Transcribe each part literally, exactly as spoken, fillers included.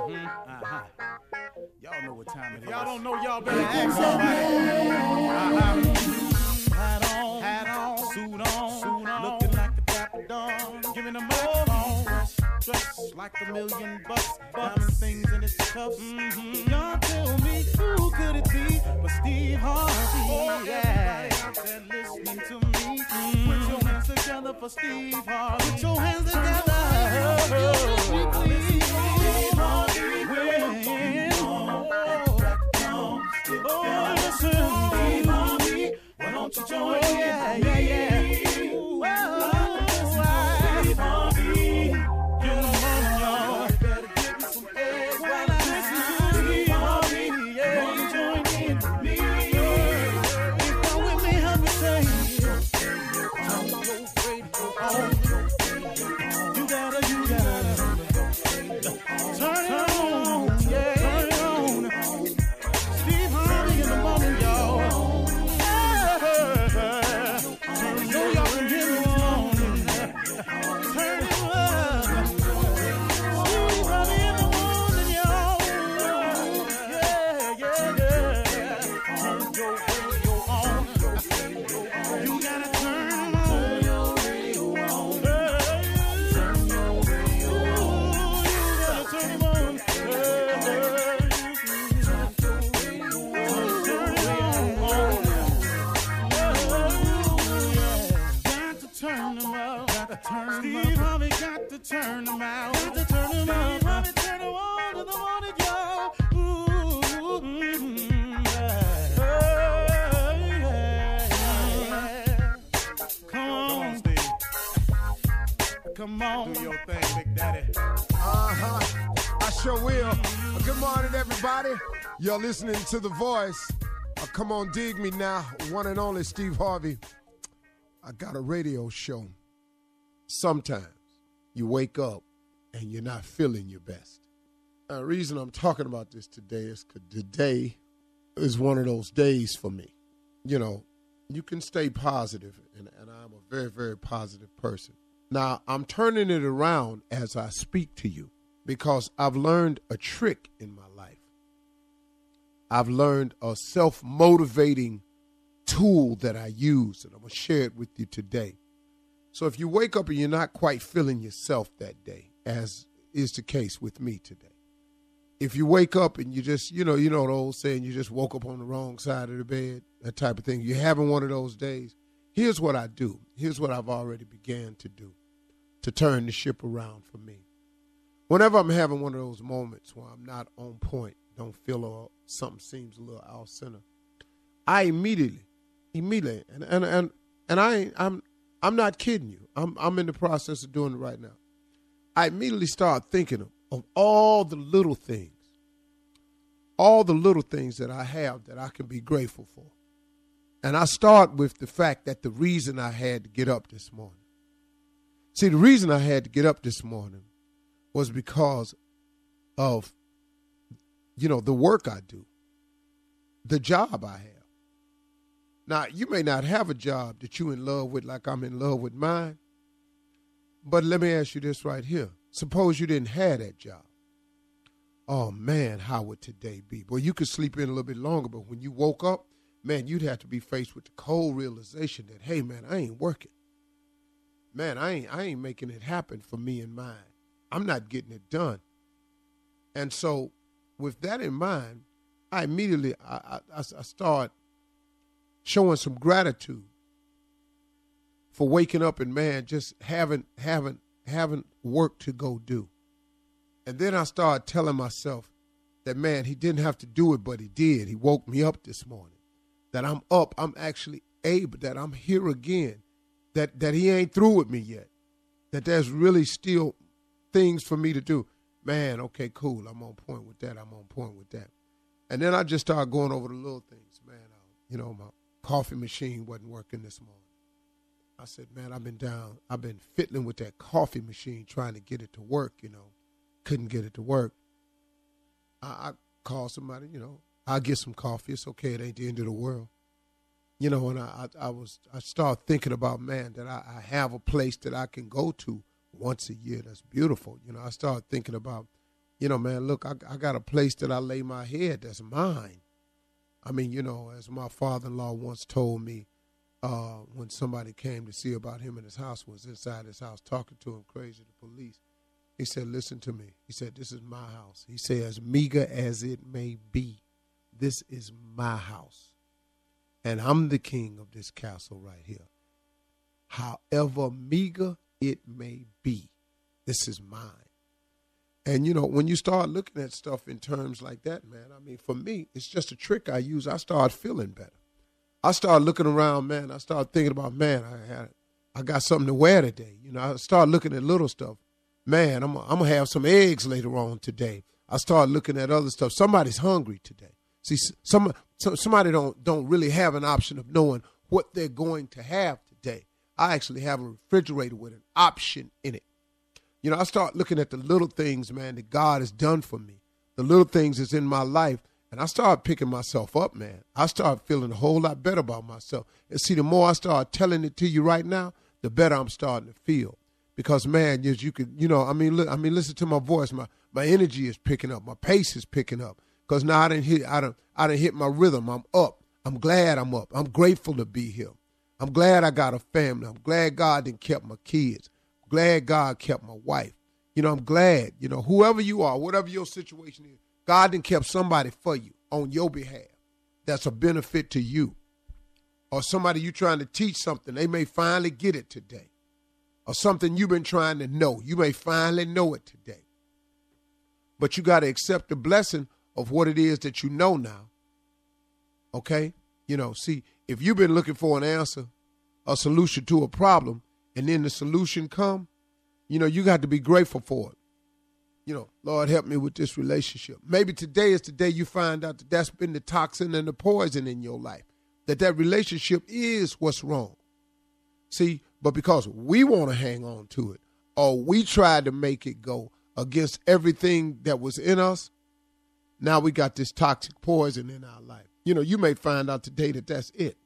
Mm-hmm. Uh-huh. Y'all know what time it is. Y'all don't know, y'all better ask somebody. Uh-huh. Hat on, hat on, suit on, suit on, looking like a dapper dawn, giving a microphone, dressed like a million bucks, diamond things in its cuffs. Mm-hmm. Y'all tell me who could it be but Steve Harvey? Oh, yeah. Everybody out there listening to me, mm-hmm. Put your hands together for Steve Harvey. Put your hands together. Oh, Steve Harvey. Oh, listen, Steve Harvey. Why don't you join me? Oh, yeah, yeah, yeah. Ooh, oh, Steve Harvey. Get them on, y'all. You better give me some eggs while I listen to Steve Harvey. Yeah, you join in with me. If you're with me, help me say, turn your radio on. You gotta, you gotta turn it on. Yeah, turn it on. Steve Harvey in the morning, y'all. So y'all can hear me on. Turn it up. Steve Harvey in the morning, y'all. Yeah, yeah, yeah. Turn your radio on. You gotta turn on your radio on. Turn your radio on. You gotta turn it on. Turn your Steve Harvey got to turn them out. Got to turn them out. Steve Harvey turn them on to the morning, y'all. Ooh, mm-hmm, yeah. Yeah, yeah. Come on, Steve. Come on. Do your thing, Big Daddy. Uh-huh. I sure will. Mm-hmm. Good morning, everybody. You're listening to The Voice. Uh, come on, dig me now. One and only Steve Harvey. I got a radio show. Sometimes you wake up and you're not feeling your best. Now, the reason I'm talking about this today is because today is one of those days for me. You know, you can stay positive, and, and I'm a very, very positive person. Now, I'm turning it around as I speak to you because I've learned a trick in my life. I've learned a self-motivating tool that I use, and I'm going to share it with you today. So if you wake up and you're not quite feeling yourself that day, as is the case with me today, if you wake up and you just, you know, you know the old saying, you just woke up on the wrong side of the bed, that type of thing, you're having one of those days, here's what I do. Here's what I've already began to do to turn the ship around for me. Whenever I'm having one of those moments where I'm not on point, don't feel or something seems a little off center, I immediately, immediately, and and and, and I I'm I'm not kidding you. I'm I'm in the process of doing it right now. I immediately start thinking of, of all the little things, all the little things that I have that I can be grateful for. And I start with the fact that the reason I had to get up this morning. See, the reason I had to get up this morning was because of, you know, the work I do, the job I have. Now, you may not have a job that you're in love with like I'm in love with mine, but let me ask you this right here. Suppose you didn't have that job. Oh, man, how would today be? Well, you could sleep in a little bit longer, but when you woke up, man, you'd have to be faced with the cold realization that, hey, man, I ain't working. Man, I ain't, I ain't making it happen for me and mine. I'm not getting it done. And so with that in mind, I immediately, I, I, I start showing some gratitude for waking up and, man, just having, having, having work to go do. And then I started telling myself that, man, he didn't have to do it, but he did. He woke me up this morning, that I'm up, I'm actually able, that I'm here again, that, that he ain't through with me yet, that there's really still things for me to do. Man, okay, cool, I'm on point with that, I'm on point with that. And then I just started going over the little things, man. Uh, you know, my coffee machine wasn't working this morning. I said, man, I've been down, I've been fiddling with that coffee machine trying to get it to work, you know. Couldn't get it to work. I, I called somebody, you know, I'll get some coffee. It's okay. It ain't the end of the world. You know, and I, I, I was, I started thinking about, man, that I, I have a place that I can go to once a year. That's beautiful. You know, I started thinking about You know, man, look, I, I got a place that I lay my head that's mine. I mean, you know, as my father-in-law once told me, uh, when somebody came to see about him in his house, was inside his house talking to him crazy, the police. He said, listen to me. He said, this is my house. He said, as meager as it may be, this is my house. And I'm the king of this castle right here. However meager it may be, this is mine. And, you know, when you start looking at stuff in terms like that, man, I mean, for me, it's just a trick I use. I start feeling better. I start looking around, man. I start thinking about, man, I had, I got something to wear today. You know, I start looking at little stuff. Man, I'm, I'm going to have some eggs later on today. I start looking at other stuff. Somebody's hungry today. See, some, some somebody don't don't really have an option of knowing what they're going to have today. I actually have a refrigerator with an option in it. You know, I start looking at the little things, man, that God has done for me, the little things that's in my life, and I start picking myself up, man. I start feeling a whole lot better about myself. And see, the more I start telling it to you right now, the better I'm starting to feel. Because, man, as you could, you know, I mean, look, I mean, listen to my voice. My my energy is picking up. My pace is picking up. Because now I didn't hit, I done, I done hit my rhythm. I'm up. I'm glad I'm up. I'm grateful to be here. I'm glad I got a family. I'm glad God didn't kept my kids. I'm glad God kept my wife. You know, I'm glad, you know, whoever you are, whatever your situation is, God done kept somebody for you on your behalf that's a benefit to you. Or somebody you trying to teach something, they may finally get it today. Or something you've been trying to know, you may finally know it today. But you got to accept the blessing of what it is that you know now. Okay? You know, see, if you've been looking for an answer, a solution to a problem, and then the solution come, you know, you got to be grateful for it. You know, Lord, help me with this relationship. Maybe today is the day you find out that that's been the toxin and the poison in your life, that that relationship is what's wrong. See, but because we want to hang on to it, or we tried to make it go against everything that was in us, now we got this toxic poison in our life. You know, you may find out today that that's it,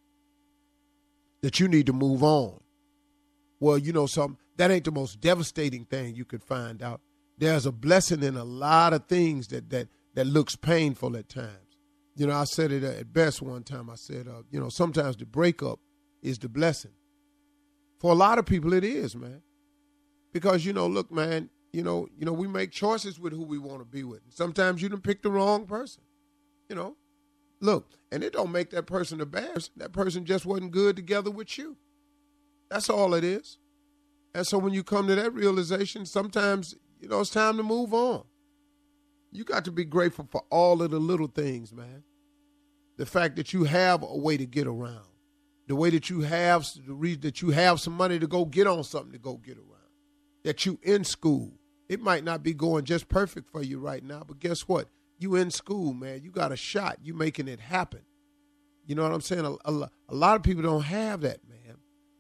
that you need to move on. Well, you know something, that ain't the most devastating thing you could find out. There's a blessing in a lot of things that that that looks painful at times. You know, I said it at best one time. I said, uh, you know, sometimes the breakup is the blessing. For a lot of people, it is, man. Because, you know, look, man, you know, you know, we make choices with who we want to be with. Sometimes you done pick the wrong person, you know. Look, and it don't make that person a bad person. That person just wasn't good together with you. That's all it is. And so when you come to that realization, sometimes, you know, it's time to move on. You got to be grateful for all of the little things, man. The fact that you have a way to get around. The way that you have, the reason that you have some money to go get on something to go get around. That you in school. It might not be going just perfect for you right now, but guess what? You in school, man. You got a shot. You making it happen. You know what I'm saying? A, a, a lot of people don't have that, man.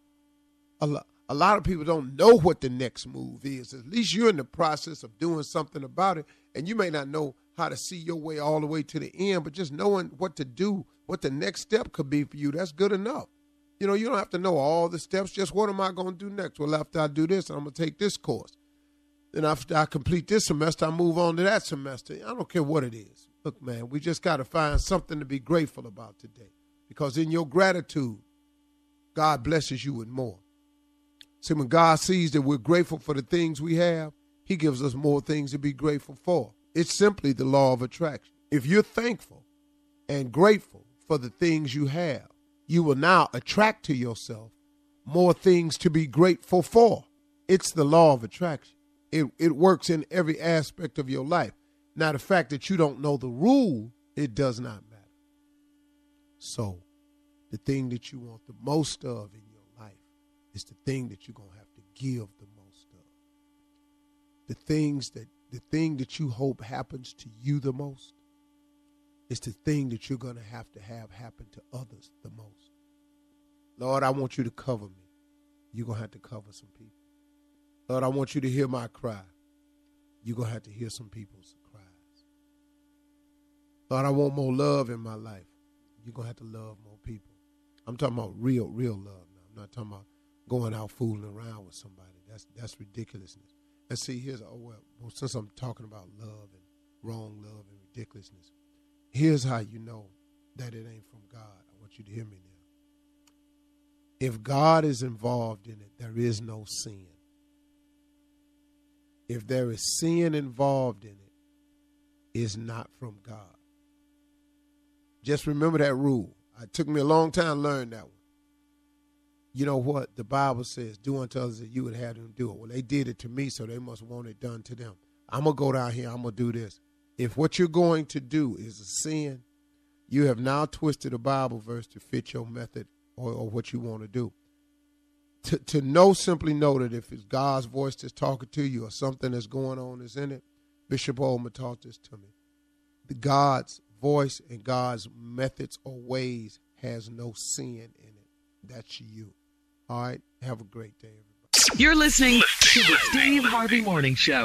A lot. A lot of people don't know what the next move is. At least you're in the process of doing something about it, and you may not know how to see your way all the way to the end, but just knowing what to do, what the next step could be for you, that's good enough. You know, you don't have to know all the steps. Just what am I going to do next? Well, after I do this, I'm going to take this course. Then after I complete this semester, I move on to that semester. I don't care what it is. Look, man, we just got to find something to be grateful about today, because in your gratitude, God blesses you with more. See, when God sees that we're grateful for the things we have, he gives us more things to be grateful for. It's simply the law of attraction. If you're thankful and grateful for the things you have, you will now attract to yourself more things to be grateful for. It's the law of attraction. It, it works in every aspect of your life. Now, the fact that you don't know the rule, it does not matter. So, the thing that you want the most of in your life is the thing that you're going to have to give the most of. The things that, the thing that you hope happens to you the most is the thing that you're going to have to have happen to others the most. Lord, I want you to cover me. You're going to have to cover some people. Lord, I want you to hear my cry. You're going to have to hear some people's cries. Lord, I want more love in my life. You're going to have to love more people. I'm talking about real, real love now. I'm not talking about going out fooling around with somebody. That's that's ridiculousness. And see, here's, oh, well, well, since I'm talking about love and wrong love and ridiculousness. Here's how you know that it ain't from God. I want you to hear me now. If God is involved in it, there is no sin. If there is sin involved in it, it's not from God. Just remember that rule. It took me a long time to learn that one. You know what? The Bible says, do unto others that you would have them do it. Well, they did it to me, so they must want it done to them. I'm going to go down here. I'm going to do this. If what you're going to do is a sin, you have now twisted a Bible verse to fit your method or, or what you want to do. To, to know, simply know that if it's God's voice that's talking to you or something that's going on is in it, Bishop Oldman taught this to me. The God's voice and God's methods or ways has no sin in it. That's you. All right? Have a great day, everybody. You're listening to the Steve Harvey Morning Show.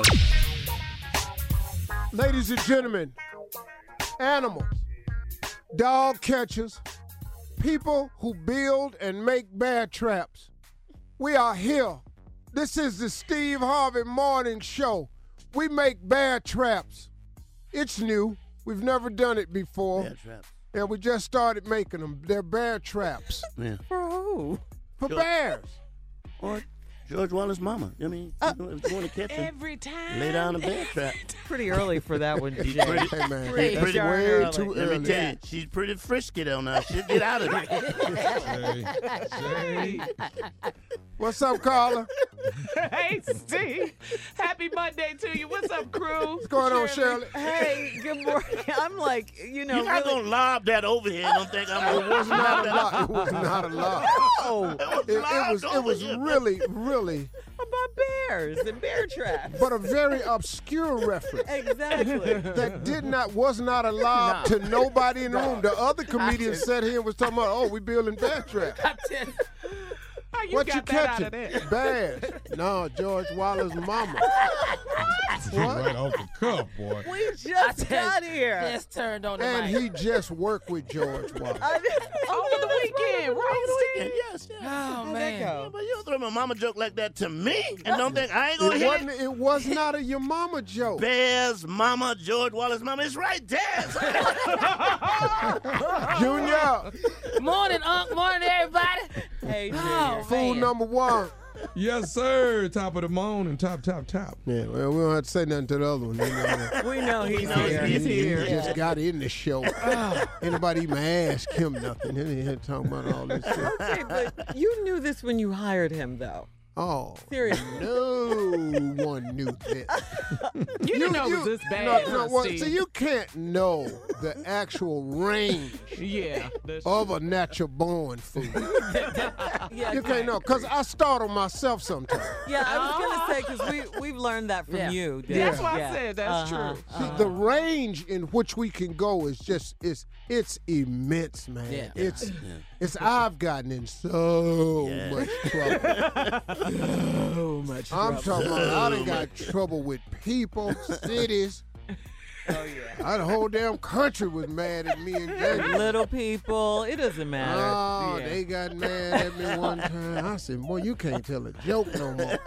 Ladies and gentlemen, animals, dog catchers, people who build and make bear traps, we are here. This is the Steve Harvey Morning Show. We make bear traps. It's new. We've never done it before. Bear traps. Yeah, we just started making them. They're bear traps. Yeah. For who? For Sure. bears. Or George Wallace's mama. I mean, Uh, if you want to catch her, Every time. lay down a bear trap. Pretty early for that one, She's Jay. pretty, Hey, man, Pretty that's darn way early. too let early. me tell you, she's pretty frisky though now. She'll get out of it. Say, say. What's up, Carla? Hey, Steve. Happy Monday to you. What's up, crew? What's going on, Shirley? Hey, good morning. I'm like, you know, You're not really. gonna lob that over here. Don't think I'm It was not a lot. It was not a lot. Oh, It, it was it was really, really, about bears and bear traps. but a very obscure reference Exactly. that did not was not allowed to nobody in the room. The other comedians sat here and was talking about, oh, we building bear traps. How you What you got that out of catching? there? Bears. No, George Wallace's mama. What? Right off the cuff, boy. We just got here. Just turned on the And mic. he just worked with George Wallace. I did- Over the weekend, right, Steve? Yes, yes. Oh, How'd that man. Yeah, go? but you don't throw my mama joke like that to me and don't think I ain't gonna It hit wasn't. it. It was not a your mama joke. Bears, mama, George Wallace, mama. It's right there. Junior, Morning, Unc. Morning, everybody. Hey, Junior. Oh, fool man. number one. Yes, sir. Top of the morning, top, top, top. Yeah, well, we don't have to say nothing to the other one. They know. We know he's know here. he's He, he here. just got in the show. Anybody even ask him nothing? He had talking about all this shit. Okay, but you knew this when you hired him, though. Oh, Seriously. no one knew that. You didn't know it was this bad, No, huh, no, well, Steve? so you can't know the actual range Yeah. that's- of a natural born fool. Yeah, You can't know, because I startle myself sometimes. Yeah, I was going to say, because we, we've learned that from Yeah. you. Dave. That's why Yeah. I said that's Uh-huh. true. See, the range in which we can go is just it's it's immense, man. Yeah. It's it's I've gotten in so Yeah. much trouble. So much I'm talking about I done got trouble with people, cities. Oh, yeah. The whole damn country was mad at me and Jay. Little people, it doesn't matter. Oh, Yeah. they got mad at me one time. I said, boy, you can't tell a joke no more.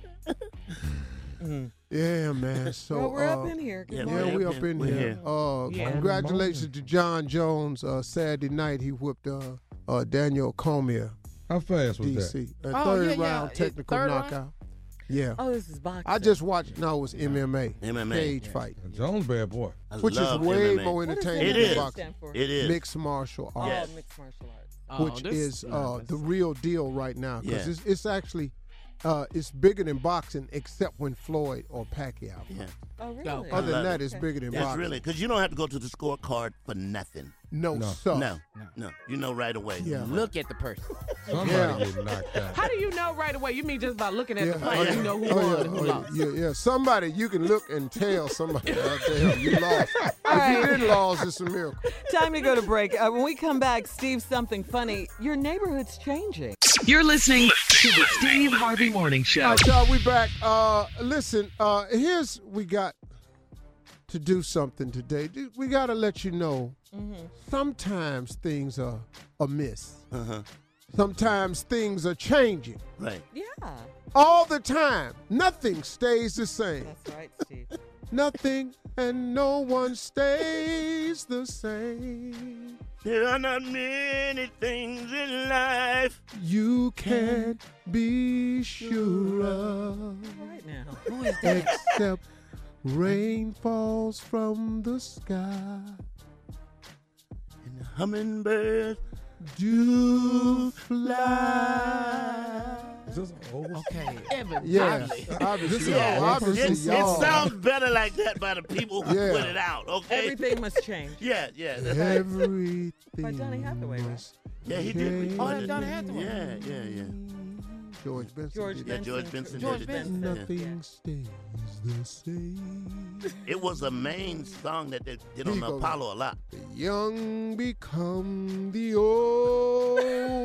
Yeah, man. So Well, we're uh, up in here. Good yeah, morning. Yeah, we up in We're here. here. Uh, Yeah. Congratulations to John Jones. Uh, Saturday night, he whipped uh, uh, Daniel Cormier, How fast was D that? C. A Oh, third yeah, yeah. round It- technical third round? knockout. Yeah. Oh, this is boxing. I just watched, no, it was M M A. M M A. Cage fight, Jones bad boy. I which is love way M M A. more What does entertaining It than is. boxing. stand for? It is. Mixed martial Oh, arts, Yes. mixed martial arts. Oh, which this- is yeah, uh, this- the real deal right now. Because Yeah. it's, it's actually, uh, it's bigger than boxing except when Floyd or Pacquiao. Yeah. Oh, really? Oh, Other than love that, it. it's bigger than That's boxing. really because you don't have to go to the scorecard for nothing. No, No. sir. No, no, you know right away. Yeah. Look at the person. Somebody Yeah. get knocked out. How do you know right away? You mean just by looking at Yeah. the fight, you know who Oh, won yeah. and who Oh, yeah. lost? Yeah, yeah. Somebody, you can look and tell somebody out there you lost. If right. you didn't lose, it's a miracle. Time to go to break. Uh, when we come back, Steve, something funny. Your neighborhood's changing. You're listening to the Steve Harvey Morning Show. All right, y'all, we back. Uh, listen, uh, here's, we got to do something today. We got to let you know sometimes things are amiss. Uh-huh. Sometimes things are changing. Right. Yeah, All the time. Nothing stays the same. that's right, Steve. Nothing and no one stays the same. There are not many things in life You can't be sure of, Right now. Who is that? except rain falls from the sky. and the hummingbirds. Do fly. Is this old? Okay. Yeah, Obviously. obviously, Yeah, obviously, it, it y'all. sounds better like that by the people who Yeah. put it out, okay? Everything must change. Yeah, yeah. that's- Everything. By Johnny Hathaway, right? must Yeah, he did. change. Oh, that's Johnny Hathaway. Yeah, yeah, yeah. George Benson. George did Yeah, that. George Benson George did it. Benson. Yeah. Nothing stays the same. It was a main song that they did Here on you the go. Apollo a lot. The young become the old,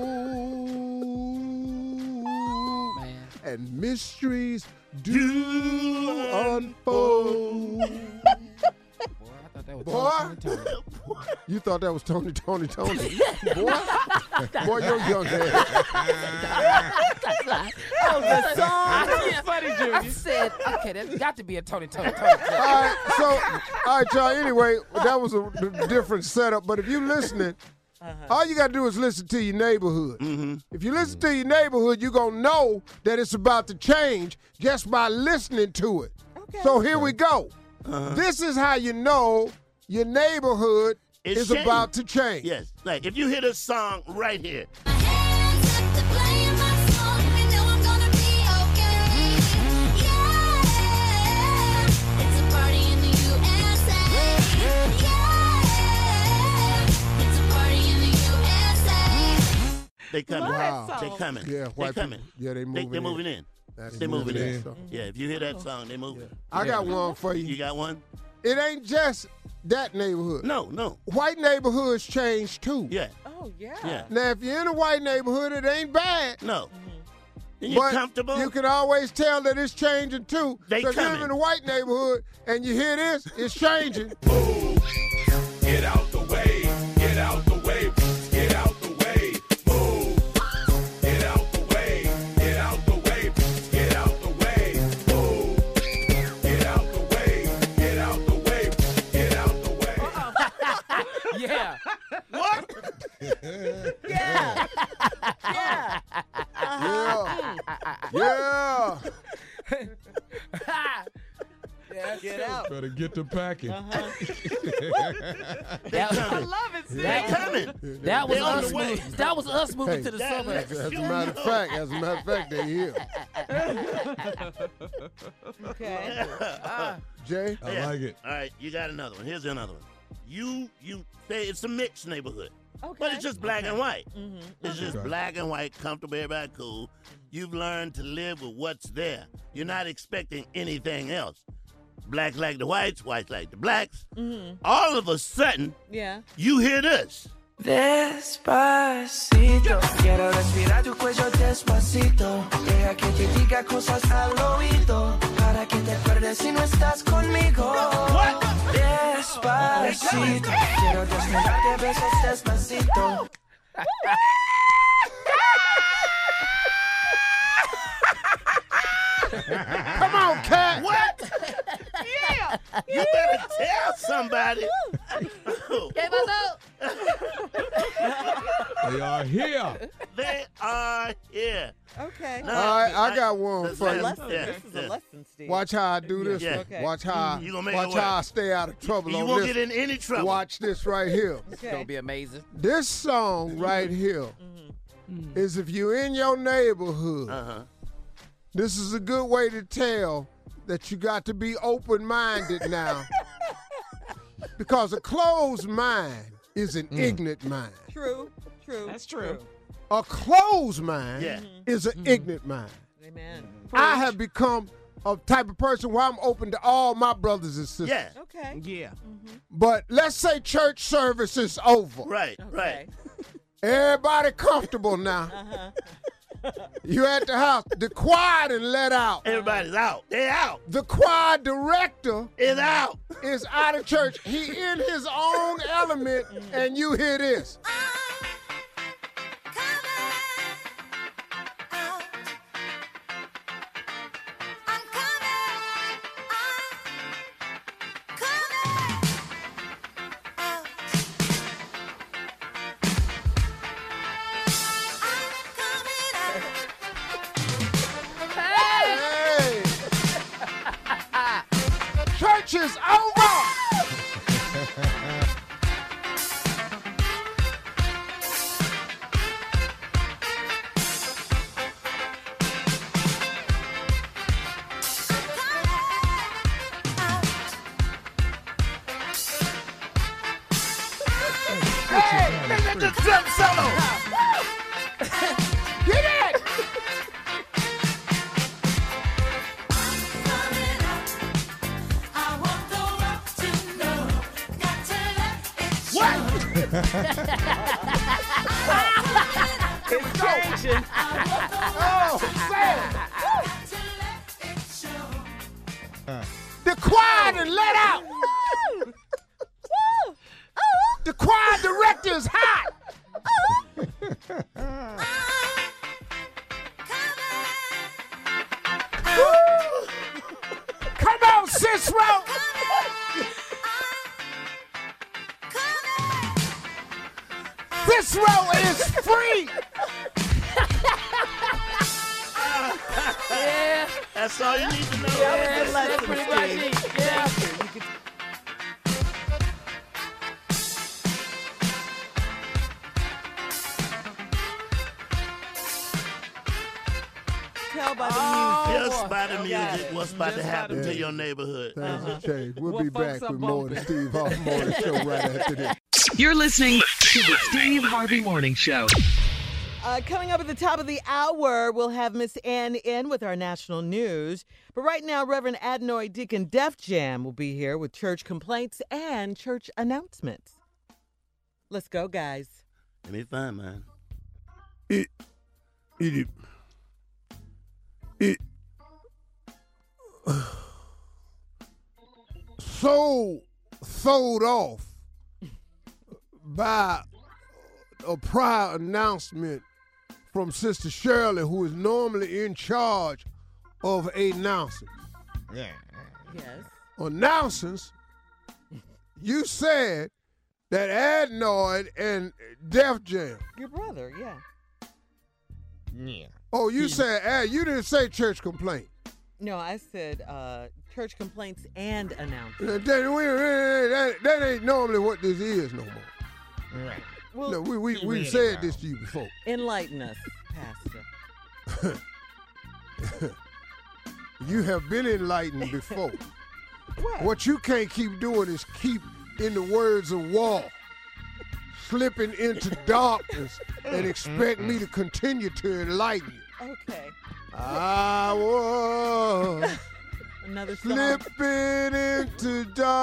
Man. and mysteries do unfold. Boy, I thought that was Boy. Tony, Tony. You thought that was Tony, Tony, Tony. Boy, boy, your young head. Oh, the song. I, funny, I Junior. said, okay, that's got to be a Tony, Tony, Tony. All right, so, all right, y'all. Anyway, that was a d- different setup. But if you're listening, all you got to do is listen to your neighborhood. If you listen to your neighborhood, you're going to know that it's about to change just by listening to it. Okay. So here we go. This is how you know your neighborhood It's is changing. about to change. Yes, like if you hear this song right here, they coming. Wow. They coming. Yeah, they white coming. people. Yeah, they They, moving they're in. moving in. That's They're moving in. So, Yeah, if you hear that song, they moving. I got one for you. You got one? It ain't just that neighborhood. No, no. White neighborhoods change too. Yeah, Oh, yeah. yeah. Now, if you're in a white neighborhood, it ain't bad. No. And you're But comfortable? you can always tell that it's changing too. They so if you live coming. in a white neighborhood and you hear this, it's changing. Get out the way, get out the way, get out the way, move. Get out the way, get out the way, get out the way, move. Get out the way, get out the way, get out the way. Yeah. What? Yeah. Yeah. Yeah. Yeah. Get out. Better get the packing. That, I love it, sis. They coming. that was They on us the way. moving. That was us moving Hey. to the That- suburbs. As a matter of fact, as a matter of fact, they here. Okay. Jay, I Yeah. like it. All right, you got another one. Here's another one. You you say it's a mixed neighborhood, Okay. but it's just black and white. Mm-hmm. It's just Okay. black and white, comfortable, everybody cool. You've learned to live with what's there. You're not expecting anything else. Black like the whites, whites like the blacks. All of a sudden, Yeah. you hear this. Despacito, quiero respirar tu cuello despacito. Deja que te diga cosas al oído, para que te acuerdes si no estás conmigo. Despacito, quiero desnudarte a besos despacito. come on, cat. What? Yeah. You better tell somebody. Hey, what's up? They are here. They are here. Okay. No, All right, I got one That's for A you. lesson. Yeah, This is yeah. a lesson, Steve. Watch how I do this. Yeah. one. Okay. Watch how, You gonna make watch it how work. I stay out of trouble You on won't this. get in any trouble. Watch this right here. It's gonna be amazing. This song right here is if you're in your neighborhood. Uh-huh. This is a good way to tell that you got to be open-minded now. Because a closed mind is an ignorant mind. True. True. That's true. A closed mind Yeah. is an ignorant mind. Amen. I have become a type of person where I'm open to all my brothers and sisters. Yeah. Okay. Yeah. But let's say church service is over. Right, right. Okay. Everybody comfortable now. You at the house. The choir done let out. Everybody's out. They out. The choir director It's out. is out of church. He in his own element, and you hear this. Come match is over. Hey, listen to drum solo. Get it! It's changing. Oh, say it. The choir and let out. The choir director is hot. Come on, Cicero. Cicero is free. Yeah. That's all you need to know. Yeah, that's, Let's that's pretty much see. it. Yeah. Tell by the Oh, music. Just by the Got music, it. what's about to Just by happen the to music. your neighborhood. Things have changed. We'll Well, be folks back are with more of the bumping. Steve Harvey Morning Show right after this. You're listening to the Steve Harvey Morning Show. Uh, coming up at the top of the hour, we'll have Miss Ann in with our national news. But right now, Reverend Adenoid Deacon Def Jam will be here with church complaints and church announcements. Let's go, guys. Give me fun, man. It, it, it, so sold off by a prior announcement from Sister Shirley, who is normally in charge of announcing. Yeah. Yes. Announcers, you said that Adenoid and Def Jam. Your brother, yeah. Yeah. Oh, you said Ad, you didn't say church complaint. No, I said uh, church complaints and announcements. Uh, That, we- that, that ain't normally what this is no more. Right. Well, No, we we you we read it said wrong. this to you before. enlighten us, Pastor. You have been enlightened before. What? What you can't keep doing is keep, in the words of Wall, slipping into darkness and expect me to continue to enlighten you. Okay. I was Another song. slipping into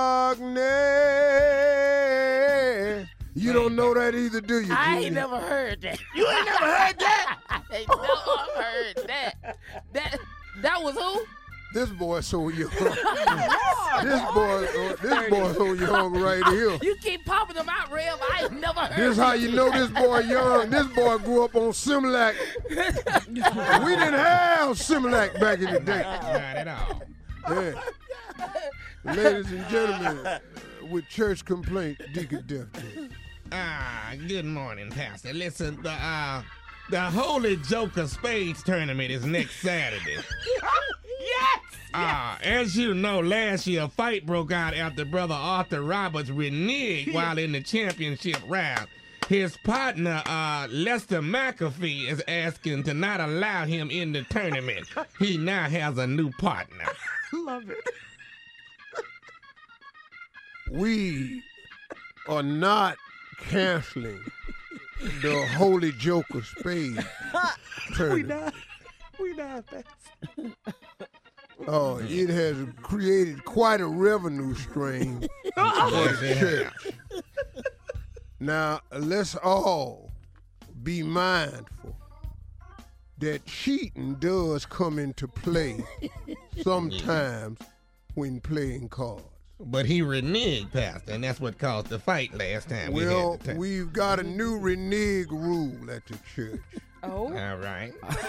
darkness. You don't know that either, do you, I Judy? ain't never heard that. You ain't never heard that? I ain't never heard that. That that was who? This boy so young. this boy, uh, this boy so young right here. You keep popping them out, Rev. I ain't never heard. This how you know this boy young. This boy grew up on Similac. We didn't have Similac back in the day. Not at all. Yeah. Ladies and gentlemen, uh, with church complaint, Deacon Def Jam. Ah, good morning, Pastor. Listen, the uh, the Holy Joker Spades tournament is next Saturday. Yes! Ah, as you know, last year a fight broke out after brother Arthur Roberts reneged while in the championship round. His partner, uh, Lester McAfee, is asking to not allow him in the tournament. He now has a new partner. Love it. We are not canceling the Holy Joker Spade tournament. We not that. Oh, it has created quite a revenue stream for the church. Now, let's all be mindful that cheating does come into play sometimes when playing cards. But he reneged, Pastor, and that's what caused the fight last time. we Well, had the tournament. we've got a new renege rule at the church. Oh. All right.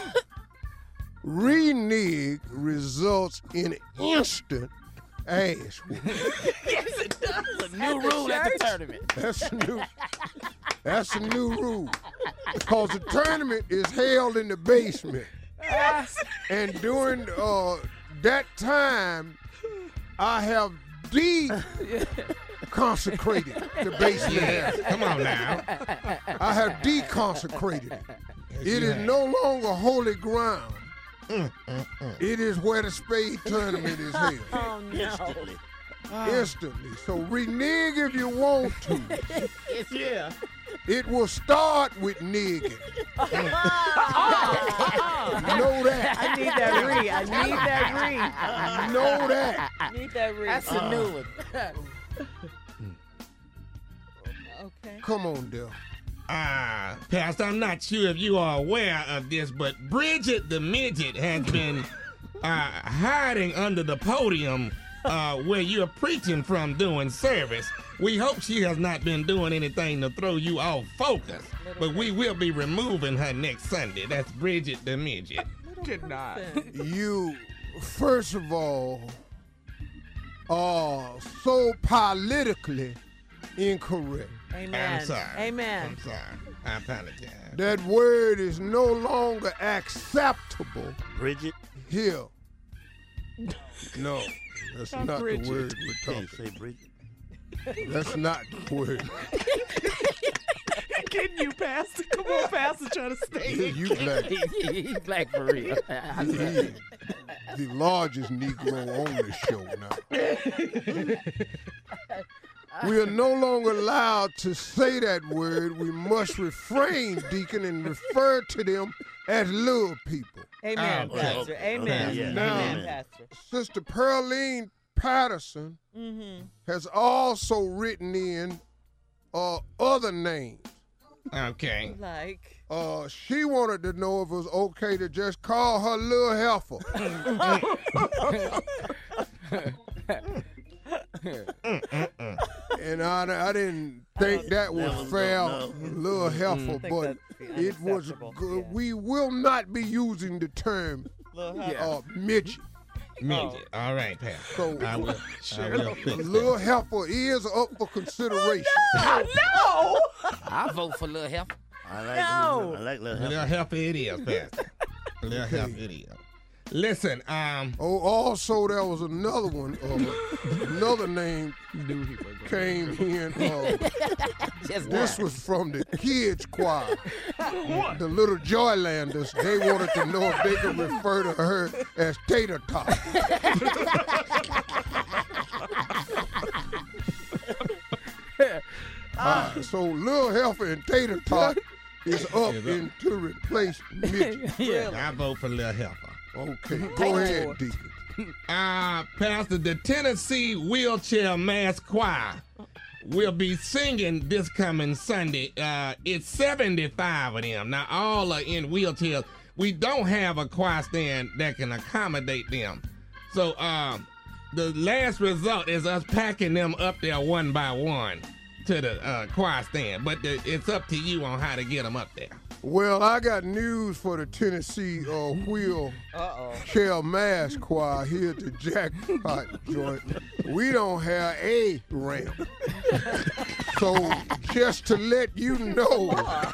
Renege results in instant ass whooping. Yes, it does. A new rule at the tournament. That's a new. That's a new rule. Because the tournament is held in the basement, and during uh, that time, I have de-consecrated the basement Yes, area. come on now. I have deconsecrated it. It is no longer holy ground. Mm, mm, mm. It is where the spade tournament is held. Oh, no. Instantly. Instantly. So renege if you want to. Yeah. It will start with nigging. Uh-uh, uh-uh. Know that. I need that re. I need that re. Know that. I need that re. That's a new one. Okay. Come on, Dale. Ah, Pastor, I'm not sure if you are aware of this, but Bridget the Midget has been uh, hiding under the podium uh, where you're preaching from doing service. We hope she has not been doing anything to throw you off focus, but we will be removing her next Sunday. That's Bridget the Midget. Good night. You, first of all, are so politically incorrect. Amen. I'm sorry. Amen. I'm sorry. I apologize. That word is no longer acceptable Bridget, here. No, that's Not not Bridget. the word we're can't talking. say Bridget. That's not the word. Getting you, Pastor. Come on, Pastor, trying to stay Yeah, in. you black. He's black for real. He is the largest Negro on the show now. We are no longer allowed to say that word. We must refrain, Deacon, and refer to them as little people. Amen, Okay. Pastor. Okay. Amen. Okay, yeah. Amen, Amen. Pastor. Sister Pearline Patterson Mm-hmm. has also written in uh, other names. Okay. Like. Uh, she wanted to know if it was okay to just call her Little Heifer. And I, I didn't think that was That was fair, no, Little Heifer, I think but that's it was unacceptable. good. Yeah. We will not be using the term Little uh, midget. Midget. All right, Pastor. So I will, I will fix that. Little Heifer is up for consideration. No! I vote for Lil Heifer. I like No. I like little Little help. help it is, Pastor. Little help it is. Listen, um, Oh, also there was another one. Uh, another name came in. Uh, Just this was from the kids choir. The Little Joylanders. They wanted to know if they could refer to her as Tater Tot. Uh, so Lil Heifer and Tater Tot is up Is up. in to replace Midget. I vote for Little Helper. Okay, go ahead, Deacon. Uh, Pastor, the Tennessee Wheelchair Mass Choir will be singing this coming Sunday. Uh, it's seventy-five of them. Now, all are in wheelchairs. We don't have a choir stand that can accommodate them. So, um, the last result is us packing them up there one by one to the uh, choir stand. But the, it's up to you on how to get them up there. Well, I got news for the Tennessee uh, Wheelchair Mass Choir here at the Jackpot joint. We don't have a ramp. So just to let you know,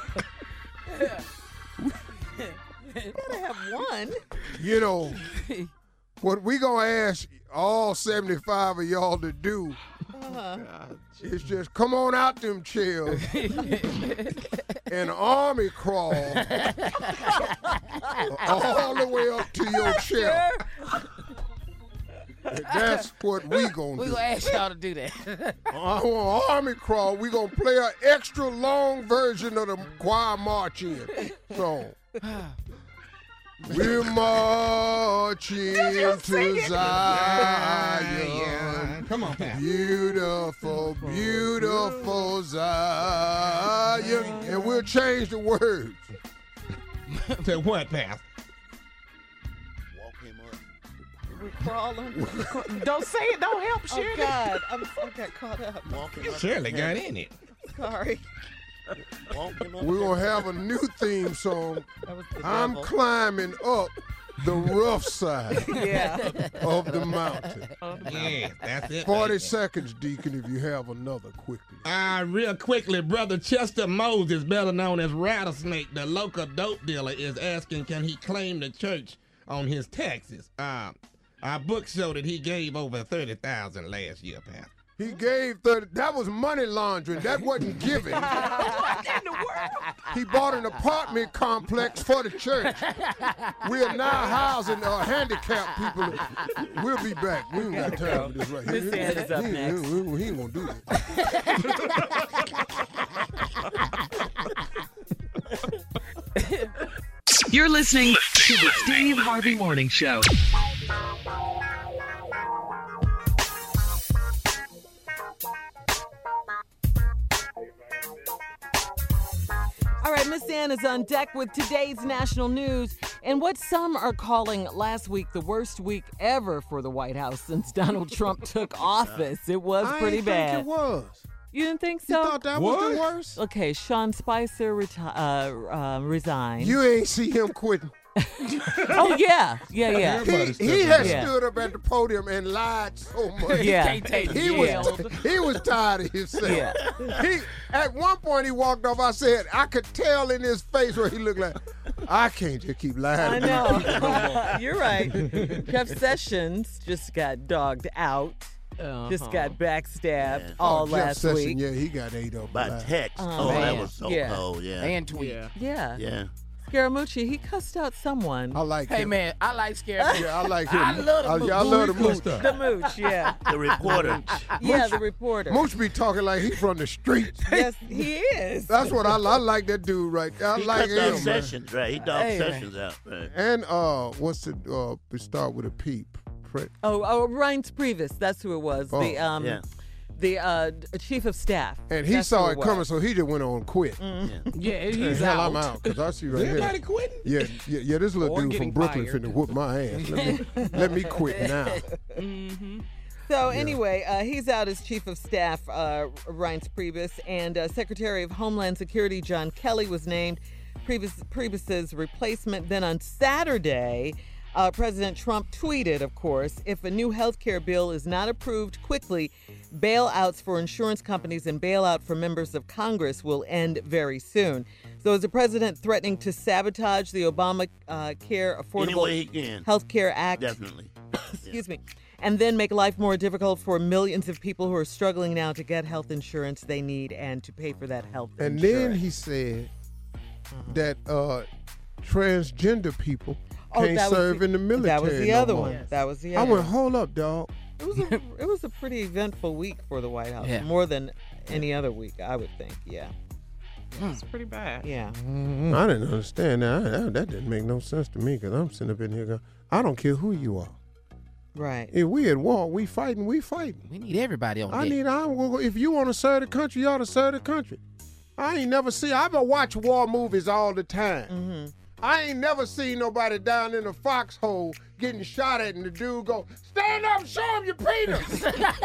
Gotta have one. you know, what we gonna ask all seventy-five of y'all to do Uh-huh. is just come on out them chairs and army crawl all the way up to your chair. That's what we gonna We do. gonna ask y'all to do that. I want army crawl. We gonna play an extra long version of the choir march in song. We're marching to Zion. Come on, Pastor. Beautiful, beautiful Zion. And we'll change the words. To what, Pastor? Walk him up. We're crawling. Don't say it. Don't help, Oh, Shirley. God. I'm, I got caught up. Walk him up. Shirley got in it. Sorry. Walk him up. We're gonna have a new theme song. That was the I'm devil. climbing up the rough side Yeah. of the mountain. Yeah, that's it. forty right there. seconds, Deacon, if you have another quickly. Uh, real quickly, Brother Chester Moses, better known as Rattlesnake, the local dope dealer, is asking can he claim the church on his taxes. Uh, Our book showed that he gave over thirty thousand last year, Pastor. He gave thirty. That was money laundering. That wasn't giving. What in the world? He bought an apartment complex for the church. We are now housing uh, handicapped people. We'll be back. We ain't got time for this right here. Miss Ann is up he, next. He, he, he ain't gonna do that. You're listening to the Steve Harvey Morning Show. All right, Miss Ann is on deck with today's national news and what some are calling last week the worst week ever for the White House since Donald Trump took office. It was I pretty ain't bad. think it was. You didn't think You so? thought that What? was the worst? Okay, Sean Spicer reti- uh, uh, resigned. You ain't see him quitting. oh, yeah. Yeah, yeah. Everybody He, he stepping had Yeah. stood up at the podium and lied so much. Yeah. Can't take He jail. was he was tired of himself. Yeah. He at one point he walked off. I said I could tell in his face where he looked like I can't just keep lying. I to these people no more." know. You're right. Jeff Sessions just got dogged out, just got backstabbed Yeah. all Oh, Jeff last Sessions, week. Yeah, he got ate up. By alive. text. Oh, Oh, that man. was so Yeah. cold. Yeah. And tweet. Yeah. Yeah. yeah. Scaramucci, he cussed out someone. I like Hey him. man, I like Scared. Yeah, I like him. I love the I, mooch. I love the Who he mooch. cussed The mooch, yeah. The reporter. Yeah, the reporter. Mooch be talking like he from the streets. Yes, he is. That's what I, I like. That dude right there. I He like cut off him. Man. Sessions, right? He dogged Hey, man. Sessions out. Right. And uh, what's it? Uh, we start with a P. Pre- Oh, oh, Reince Priebus, that's who it was. The Oh, um, yeah. the uh, chief of staff. and he That's saw who it was. coming, so he just went on and quit. Yeah. Yeah, The he's hell, out. I'm out because I see right Everybody here. quitting? Yeah, yeah, yeah. This little Or dude from getting Brooklyn fired. finna whoop my ass. Let me, let me quit now. So anyway, uh, he's out as chief of staff, uh, Reince Priebus, and uh, Secretary of Homeland Security John Kelly was named Priebus, Priebus's replacement. Then on Saturday, uh, President Trump tweeted, of course, if a new health care bill is not approved quickly, bailouts for insurance companies and bailout for members of Congress will end very soon. So is the president threatening to sabotage the Obamacare uh, Care Any Affordable way he can. Health Care Act? Definitely. Excuse me. And then make life more difficult for millions of people who are struggling now to get health insurance they need and to pay for that health And then insurance. he said that uh, transgender people Oh, can't that was serve the- in the military. That was the no other more. one. That was the I other went, one. hold up, dog. It was a it was a pretty eventful week for the White House. Yeah. More than any other week, I would think. Yeah. It's pretty bad. Yeah. I didn't understand that. That, that didn't make no sense to me because I'm sitting up in here going, I don't care who you are. Right. If we at war, we fighting, we fighting. We need everybody on I deck. need, I, if you want to serve the country, you ought to serve the country. I ain't never see, I been watch war movies all the time. Mm-hmm. I ain't never seen nobody down in the foxhole getting shot at and the dude go, stand up and show him your penis.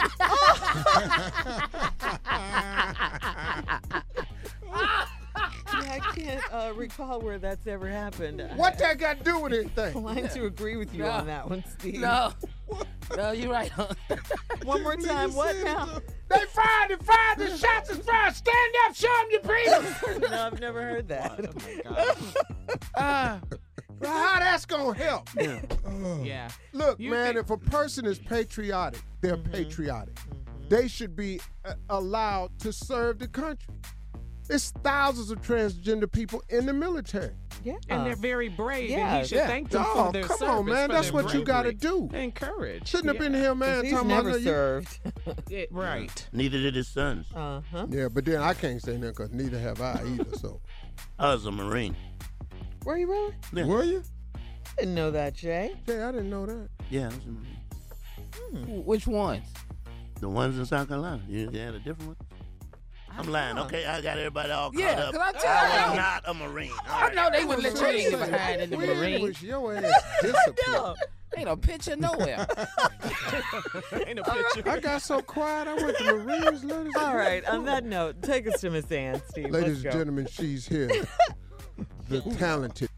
Yeah, I can't uh, recall where that's ever happened. What that got to do with anything? Inclined to agree with you No. on that one, Steve. No, no, you're right. One more time. What now? They fired and fired, the shots is fired. Stand up, show him your penis. No, I've never heard that. Ah, Well, how that's going to help? Yeah. Look, You man, think- if a person is patriotic, they're patriotic. They should be uh, allowed to serve the country. There's thousands of transgender people in the military. Yeah. And they're very brave, yeah, and he should yeah. thank them Dawg, for their come service. on, man. for That's their what you gotta bravery. do. Encourage. Sitting up yeah. in here, man, He's talking never about you- served. It- right. Neither did his sons. Uh huh. Yeah, but then I can't say nothing because neither have I either. So, I was a Marine. Were you really? Yeah. were you? Didn't know that, Jay. Jay, I didn't know that. Yeah, I was a Marine. which ones? The ones in South Carolina. You had a different one? I'm lying. Okay, I got everybody all caught Yeah, up. 'cause I tell I you. was not a Marine. All I right. know they would let you Marine. leave behind in the When Marine. was your ass disciplined? Ain't no picture nowhere. Ain't a picture. I got so quiet, I went to Marines. Ladies, All right. On that note, take us to Miss Ann, Steve. ladies Let's and go. gentlemen, she's here. The talented.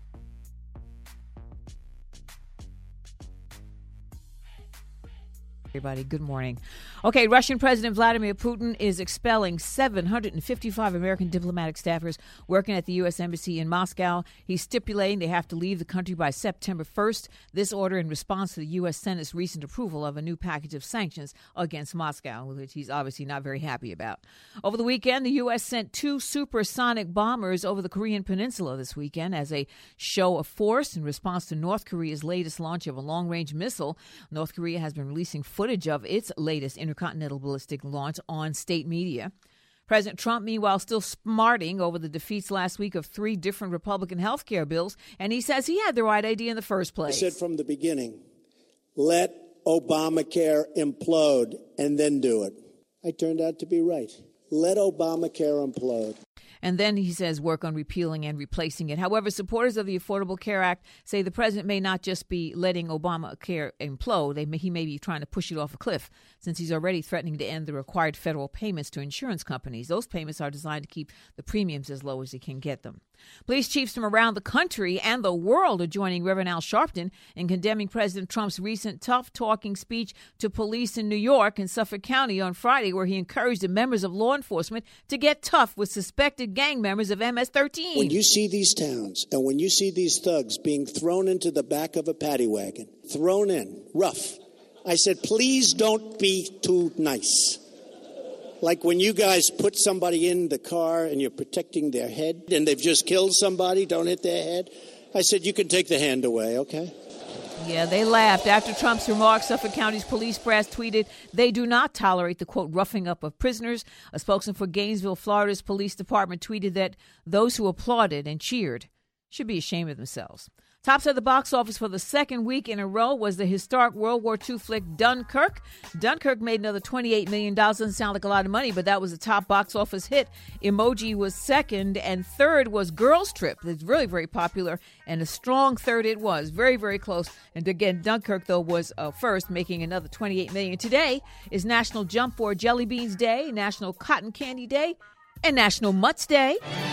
Everybody, good morning. Okay, Russian President Vladimir Putin is expelling seven hundred fifty-five American diplomatic staffers working at the U S Embassy in Moscow. He's stipulating they have to leave the country by September first. This order in response to the U S Senate's recent approval of a new package of sanctions against Moscow, which he's obviously not very happy about. Over the weekend, the U S sent two supersonic bombers over the Korean peninsula this weekend as a show of force in response to North Korea's latest launch of a long-range missile. North Korea has been releasing footage of its latest intercontinental ballistic launch on state media. President Trump, meanwhile, still smarting over the defeats last week of three different Republican health care bills, and he says he had the right idea in the first place. I said from the beginning, let Obamacare implode and then do it. I turned out to be right. Let Obamacare implode. And then he says work on repealing and replacing it. However, supporters of the Affordable Care Act say the president may not just be letting Obamacare implode. They may, he may be trying to push it off a cliff since he's already threatening to end the required federal payments to insurance companies. Those payments are designed to keep the premiums as low as he can get them. Police chiefs from around the country and the world are joining Reverend Al Sharpton in condemning President Trump's recent tough-talking speech to police in New York and Suffolk County on Friday, where he encouraged the members of law enforcement to get tough with suspected gang members of M S thirteen. When you see these towns and when you see these thugs being thrown into the back of a paddy wagon, thrown in, rough, I said, please don't be too nice. Like when you guys put somebody in the car and you're protecting their head and they've just killed somebody, don't hit their head. I said, you can take the hand away, okay? Yeah, they laughed. After Trump's remarks, Suffolk County's police brass tweeted they do not tolerate the, quote, roughing up of prisoners. A spokesman for Gainesville, Florida's police department tweeted that those who applauded and cheered should be ashamed of themselves. Tops at the box office for the second week in a row was the historic World War Two flick Dunkirk. Dunkirk made another twenty-eight million dollars. Doesn't sound like a lot of money, but that was the top box office hit. Emoji was second, and third was Girls Trip. It's really very popular, and a strong third it was. Very, very close. And again, Dunkirk, though, was uh, first, making another twenty-eight million dollars. Today is National Jump for Jelly Beans Day, National Cotton Candy Day, and National Mutts Day.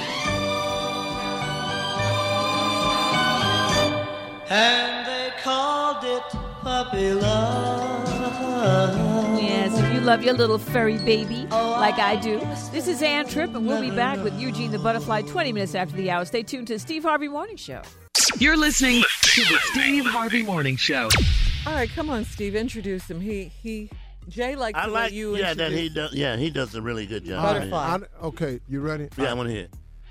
And they called it puppy love. Yes, if you love your little furry baby like I do. This is Ann Tripp, and we'll be back with Eugene the Butterfly twenty minutes after the hour. Stay tuned to the Steve Harvey Morning Show. You're listening to the Steve Harvey Morning Show. All right, come on, Steve. Introduce him. He he. Jay likes I the like way you yeah that he introduce does yeah he does a really good job. Butterfly. I, okay, you ready? Yeah, I want to hear.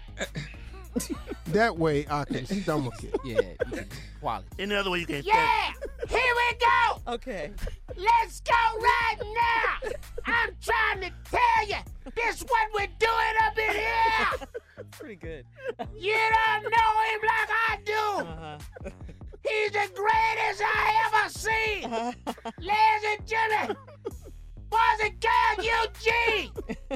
That way I can stomach it. Yeah, quality. Any other way you can. Yeah! Here we go! Okay. Let's go right now! I'm trying to tell you, this what we're doing up in here! Pretty good. You don't know him like I do! Uh-huh. He's the greatest I ever seen! Ladies and gentlemen, boys and girls, Eugene!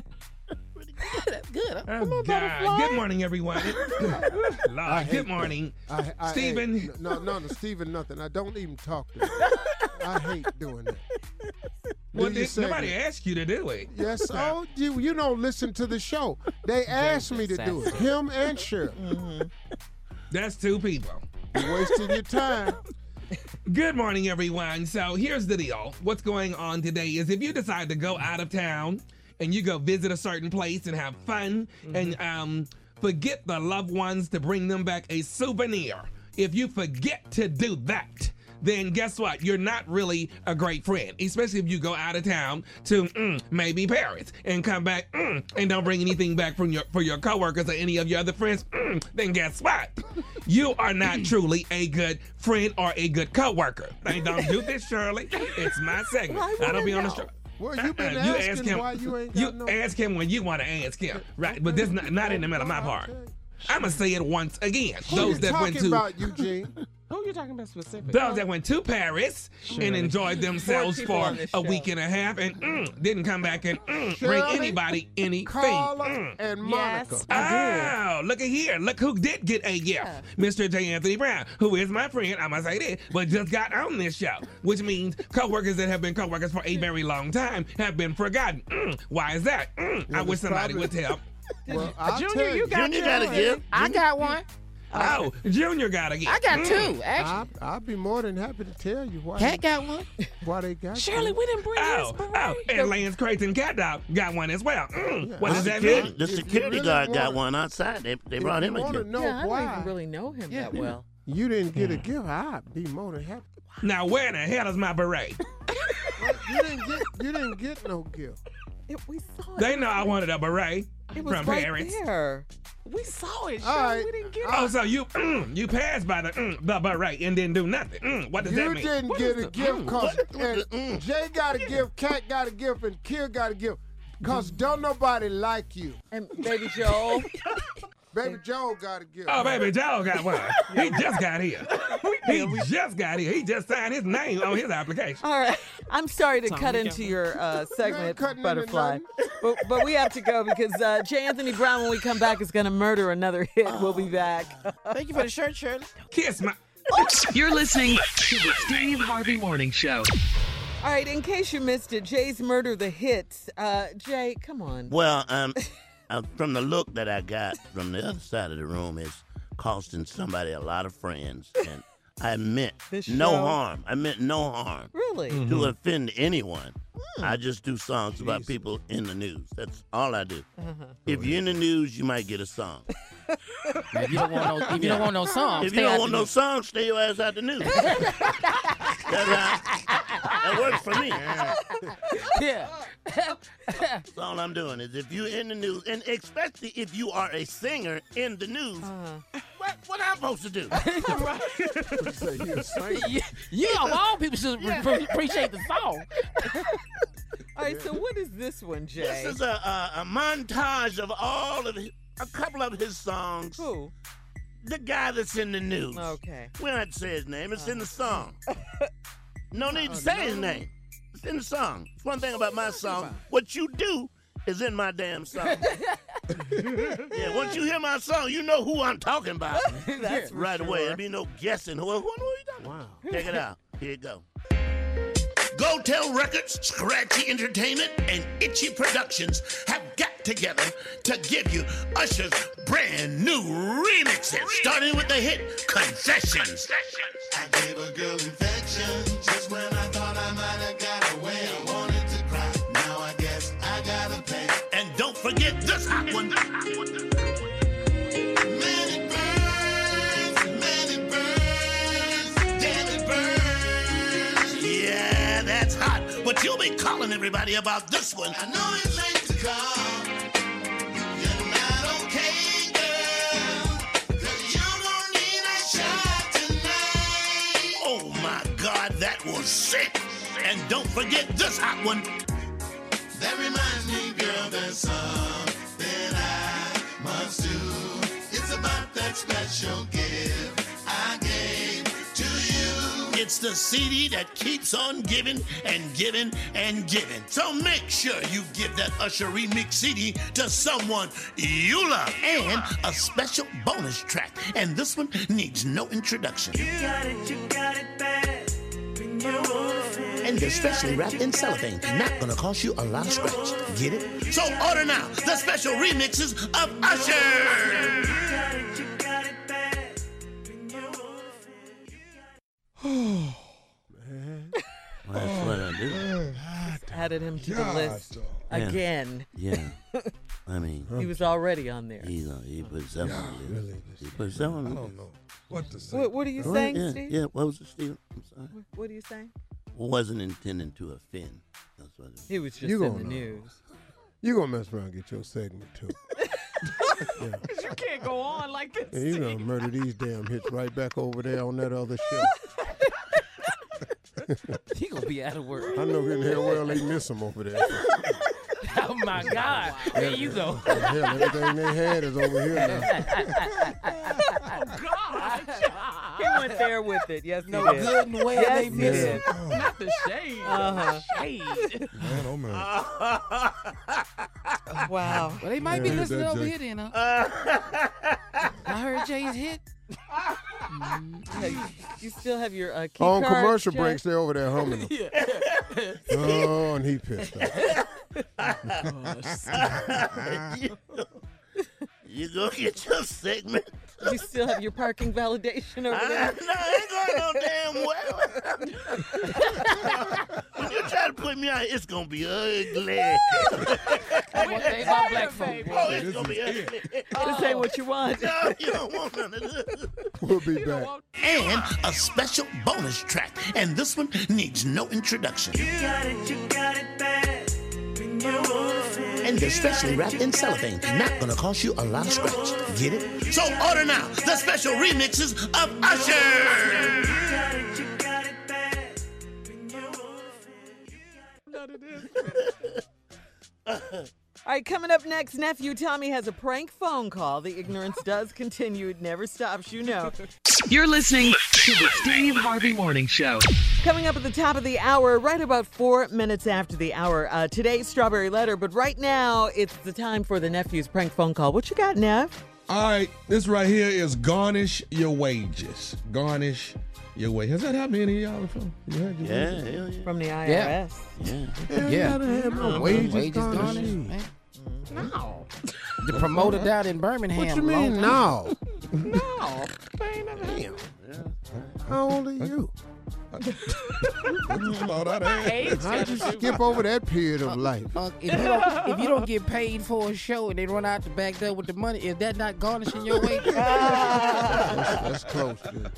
That's good. Huh? Oh, God. Good morning, everyone. Lord, good morning. I, I, Stephen. Hey, no, no, no, Stephen, nothing. I don't even talk to him. I hate doing that. Well, Do you did, nobody segment. asked you to do it. Yes, oh, you you don't listen to the show. They asked me to do it. Him and Shirley. Mm-hmm. That's two people. You're wasting your time. Good morning, everyone. So here's the deal. What's going on today is if you decide to go out of town and you go visit a certain place and have fun mm-hmm. and um, forget the loved ones to bring them back a souvenir. If you forget to do that, then guess what? You're not really a great friend, especially if you go out of town to mm, maybe Paris and come back mm, and don't bring anything back from your for your coworkers or any of your other friends. Mm, then guess what? You are not truly a good friend or a good coworker. They don't do this, Shirley. It's my segment. I don't be on the show. Well, you've been uh, asking you ask him, why you ain't you got no... ask him when you want to ask him, right? But this not, not in the middle of my part. I'm gonna say it once again. Who Those you that talking went to about, Eugene? Who are you talking about specifically? those that went to Paris Sure. and enjoyed themselves people for on this a show. week and a half and mm, didn't come back and mm, bring Shirley, anybody anything. Carla Mm. and Monica. Yes, I Oh, look at here. Look who did get a gift. Yeah. Mister J. Anthony Brown, who is my friend, I'm going to say this, but just got on this show, which means coworkers that have been coworkers for a very long time have been forgotten. Mm, why is that? Mm, Yeah, I wish that's somebody probably- would tell. Well, I'll Junior, tell you got Junior got a yours. gift. I got one. Oh, Junior got a gift. I got Mm. two, actually. I'll, I'll be more than happy to tell you why. Cat got one. Why they got Shirley, you. we didn't bring Oh, this oh, and Lance Creighton Cat Dog got one as well. Mm. What does that Security- mean? The If you security really guard want- got one outside. They, they If brought you him a wanna gift. know yeah, I why don't even really know him Yeah. that well. you didn't get a gift, I'd be more than happy. Now, where the hell is my beret? You didn't get you didn't get no gift. It, we saw it. They know I wanted a beret It was from right parents. there. We saw it, All Shirley. right. We didn't get Oh, it. so you mm, you passed by the mm, the beret and didn't do nothing. Mm, what does You that mean? didn't What get is a the- gift mm, because what- what the- mm. Jay got a gift, Cat got a gift, and Kid got a gift. Cause don't nobody like you. And Baby Joel. Baby Joe got a gift. Oh, baby, Joe got one. He just got here. He just got here. He just signed his name on his application. All right. I'm sorry to Tom, cut we into got- your uh, segment, cutting into Butterfly. nothing. But, but we have to go because uh, J. Anthony Brown, when we come back, is going to murder another hit. We'll be back. Thank you for the shirt, Shirley. Kiss my. You're listening to the Steve Harvey Morning Show. All right. In case you missed it, Jay's Murder the Hits. Uh, Jay, come on. Well, um, uh, from the look that I got from the other side of the room, it's costing somebody a lot of friends, and I meant This no show? harm. I meant no harm Really? to offend anyone. I just do songs about people in the news. That's all I do. If you're in the news, you might get a song. If you don't want no, if you don't want no songs, If stay you don't out want the no news. songs, stay your ass out the news. That's how, that works for me. Yeah. That's all I'm doing is if you're in the news, and especially if you are a singer in the news, what what I'm supposed to do? Say he a singer. you, you of all people should re- appreciate the song. All right. So what is this one, Jay? This is a, a, a montage of all of his, a couple of his songs. Who? The guy that's in the news. Okay. We don't have to say his name. It's in the song. No need to say his name. It's in the song. It's one thing about my song. What you do is in my damn song. Yeah, once you hear my song, you know who I'm talking about. That's for right away. sure. There'll be no guessing. Who, who, who are you talking about? Wow. Check it out. Here you go. Go Tell Records, Scratchy Entertainment, and Itchy Productions have got together to give you Usher's brand new remixes, starting with the hit Confessions. I gave a girl infection just when I thought I might have got away. I wanted to cry, now I guess I gotta pay. And don't forget this hot one. Many burns, many burns, damn it burns. Yeah, that's hot. But you'll be calling everybody about this one. I know it's late to call. You're not okay, girl. 'Cause you don't need a shot tonight. Oh my God, that was sick. And don't forget this hot one. That reminds me, girl, there's something I must do. It's about that special gift I gave to you. It's the C D that keeps on giving and giving and giving. So make sure you give that Usher remix C D to someone you love. And a special bonus track. And this one needs no introduction. You got it, you got it bad. And they're specially wrapped in cellophane. Not gonna cost you a lot of scratch. Get it? So order now the special remixes of Usher. That's what I do. Added him to the God, list dog. again. Yeah. I mean, He was already on there. he, uh, he put something on the list. Really, He put something I on the don't list. know what to say. What, what are you What? saying, yeah, Steve? Yeah, what was it, Steve? I'm sorry. What, what are you saying? Wasn't intending to offend. That's what it was. He was just You in gonna the know. news. You gonna mess around and get your segment too. Yeah. You can't go on like this. And you gonna murder these damn hits right back over there on that other show. He gonna be out of work. I know in hell well they miss them over there. Oh my God! There you go. Hell, everything they had is over here now. He went there with it. Yes, No he did. good and well Yes, they he miss did. it. Not the shade. Uh-huh. Shade. Man, oh man. Wow. Well, they might Yeah, be here's listening that over Jay. here then. Huh? I heard Jay's hit. Yeah, you, you still have your uh, key On card, commercial Jay? breaks, they're over there humming them. Oh, and he pissed off. you, you go get your segment. You still have your parking validation over I, there? no, I ain't going no damn well. When you try to put me out, it's gonna be ugly. One thing about black folk, boy. Oh, it's gonna be ugly. This ain't what you want. No, you don't want none of this. We'll be back. And a special bonus track, and this one needs no introduction. You got it, you got it bad. Bring your orphan. And they're specially wrapped in cellophane, not gonna cost you a lot of scratch. Get it? So order now the special remixes of Usher. You got it, you got it bad. Bring your orphan. All right, coming up next, Nephew Tommy has a prank phone call. The ignorance does continue. It never stops, you know. You're listening to the Steve Harvey Morning Show. Coming up at the top of the hour, right about four minutes after the hour, uh, today's Strawberry Letter. But right now, it's the time for the Nephew's prank phone call. What you got, Neff? All right, this right here is garnish your wages. Garnish your wages. Has that happened to any of y'all before? You had your Yeah, wages? hell yeah. From the I R Yeah. S. Yeah. Yeah. Yeah. You gotta have no Uh-huh. wages, Wages garnished. garnished, man. No. The promoter down in Birmingham. What you long mean, time- no? No. They ain't never Damn. How old are you? Slow that ass. How'd you skip over that period of life? Uh, if, you don't, if you don't get paid for a show and they run out the back door with the money, is that not garnishing your wages? That's, that's close, dude.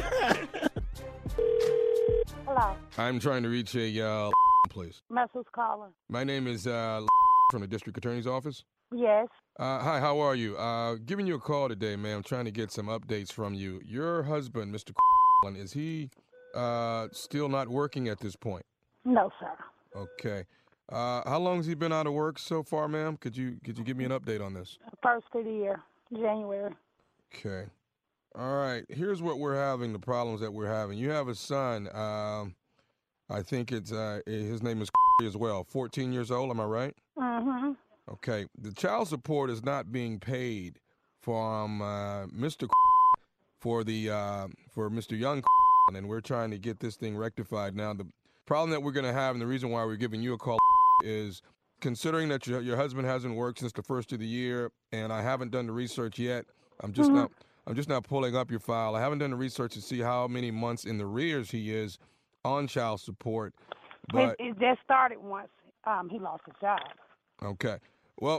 Hello, I'm trying to reach a uh, place. Miss who's calling? My name is uh, from the district attorney's office. Yes. Uh, hi, how are you? Uh, giving you a call today, ma'am. Trying to get some updates from you. Your husband, Mister is he uh, still not working at this point? No, sir. Okay. Uh, how long has he been out of work so far, ma'am? Could you could you give me an update on this? First of the year, January. Okay. All right. Here's what we're having. The problems that we're having. You have a son. Um, I think it's uh, his name is as well. fourteen years old. Am I right? Mm-hmm. Okay. The child support is not being paid from uh, Mister for the uh, for Mister Young, and we're trying to get this thing rectified. Now, the problem that we're going to have, and the reason why we're giving you a call, is considering that your your husband hasn't worked since the first of the year, and I haven't done the research yet. I'm just Mhm. not. I'm just not pulling up your file. I haven't done the research to see how many months in the rears he is on child support. But It, it just started once um, he lost his job. okay, well,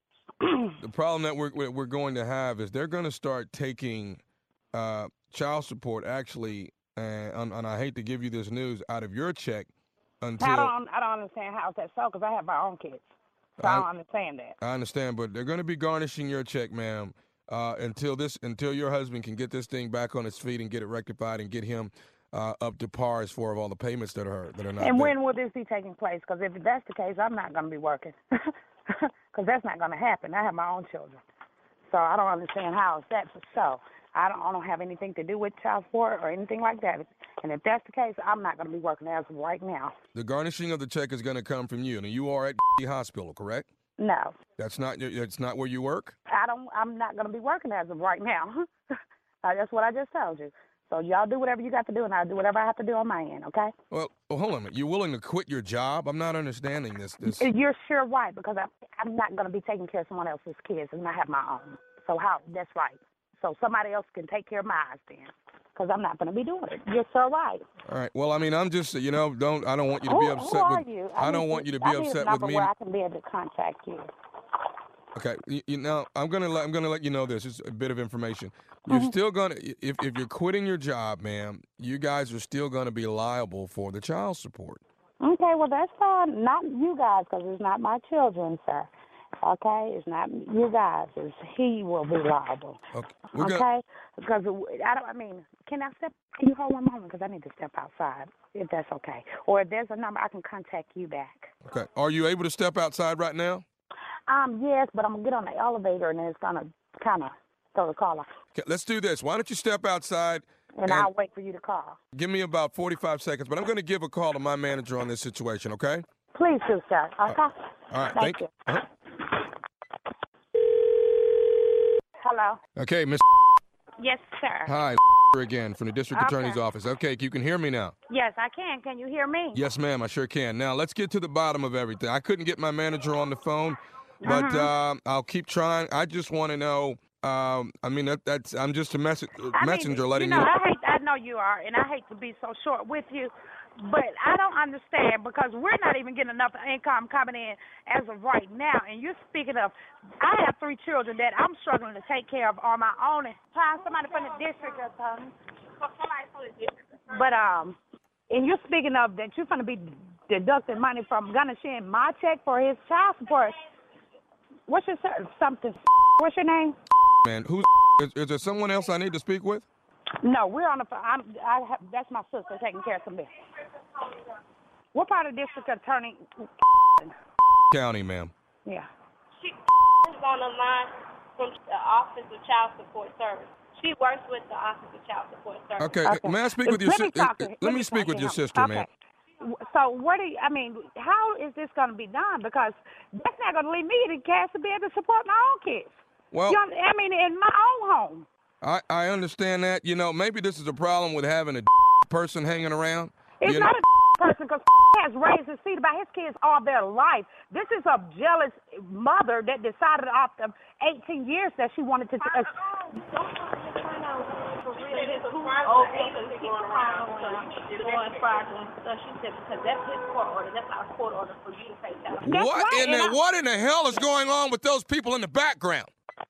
the problem that we're we're we're going to have is they're going to start taking uh, child support actually, and, and and I hate to give you this news, out of your check until I don't, I don't understand how that's so because I have my own kids, so I, I- don't understand that. I understand, but they're going to be garnishing your check, ma'am, uh, until this until your husband can get this thing back on its feet and get it rectified and get him uh, up to par as far as all the payments that are that are not. And there. when will this be taking place? Because if that's the case, I'm not going to be working. Because that's not going to happen. I have my own children. So I don't understand how that's so. I don't, I don't have anything to do with child support or anything like that. And if that's the case, I'm not going to be working as of right now. The garnishing of the check is going to come from you. Now, you are at the hospital, correct? No. That's not your- that's not where you work? I don't. I'm not going to be working as of right now. Uh, that's what I just told you. So y'all do whatever you got to do, and I'll do whatever I have to do on my end. Okay? Well, well, hold on a minute. You're willing to quit your job? I'm not understanding this. This You're sure right because I, I'm not going to be taking care of someone else's kids, and I have my own. So how? That's right. So somebody else can take care of mine then, because I'm not going to be doing it. You're so right. All right. Well, I mean, I'm just, you know, don't I don't want you to be who, upset who are with. you? I, don't need want you to be I need a upset with number me. where I can be able to contact you. Okay, you, you know, I'm gonna let I'm gonna let you know this. It's a bit of information. You're Mhm. still gonna if if you're quitting your job, ma'am, you guys are still gonna be liable for the child support. Okay, well, that's fine. Not you guys, because it's not my children, sir. Okay? It's not you guys. It's he will be liable. Okay, we're okay? gonna. Because I don't. I mean, can I step? Can you hold one moment? Because I need to step outside, if that's okay. Or if there's a number, I can contact you back. Okay, are you able to step outside right now? Um, yes, but I'm gonna get on the elevator, and it's gonna kind of throw the call off. Okay, let's do this. Why don't you step outside? And I'll wait for you to call. Give me about forty-five seconds, but I'm going to give a call to my manager on this situation, okay? Please do, sir. Okay? All right, Thank thank you. Uh-huh. Hello. Okay, Miss Yes, sir. Hi, again from the district Okay. attorney's office. Okay, you can hear me now. Yes, I can. Can you hear me? Yes, ma'am, I sure can. Now, let's get to the bottom of everything. I couldn't get my manager on the phone, but Mhm. uh, I'll keep trying. I just want to know, Um, I mean, that, that's I'm just a mess- I messenger mean, letting you know, you. I hate. I know you are, and I hate to be so short with you, but I don't understand because we're not even getting enough income coming in as of right now. And you're speaking of, I have three children that I'm struggling to take care of on my own. And find somebody from the district or something. Somebody from the district. But um, and you're speaking of that you're going to be deducting money from gonna send my check for his child support. What's your something? What's your name? Man, who's is, is there someone else I need to speak with? No, we're on the phone. I'm, I have, that's my sister taking care of some business. What part of district attorney? County, ma'am. Yeah. She is on the line from the Office of Child Support Service. She works with the Office of Child Support Service. Okay, may I speak with your Let me sister? talk to- Let, let me me speak talk with to your him. sister, Okay. man. So what do you, I mean, how is this going to be done? Because that's not going to leave me the cash to be able to support my own kids. Well- You know, I mean, in my own home. I, I understand that. You know, maybe this is a problem with having a person hanging around. It's you not know? a person because has raised his seed about his kids all their life. This is a jealous mother that decided after eighteen years that she wanted to. Uh, What in the what in the hell is going on with those people in the background?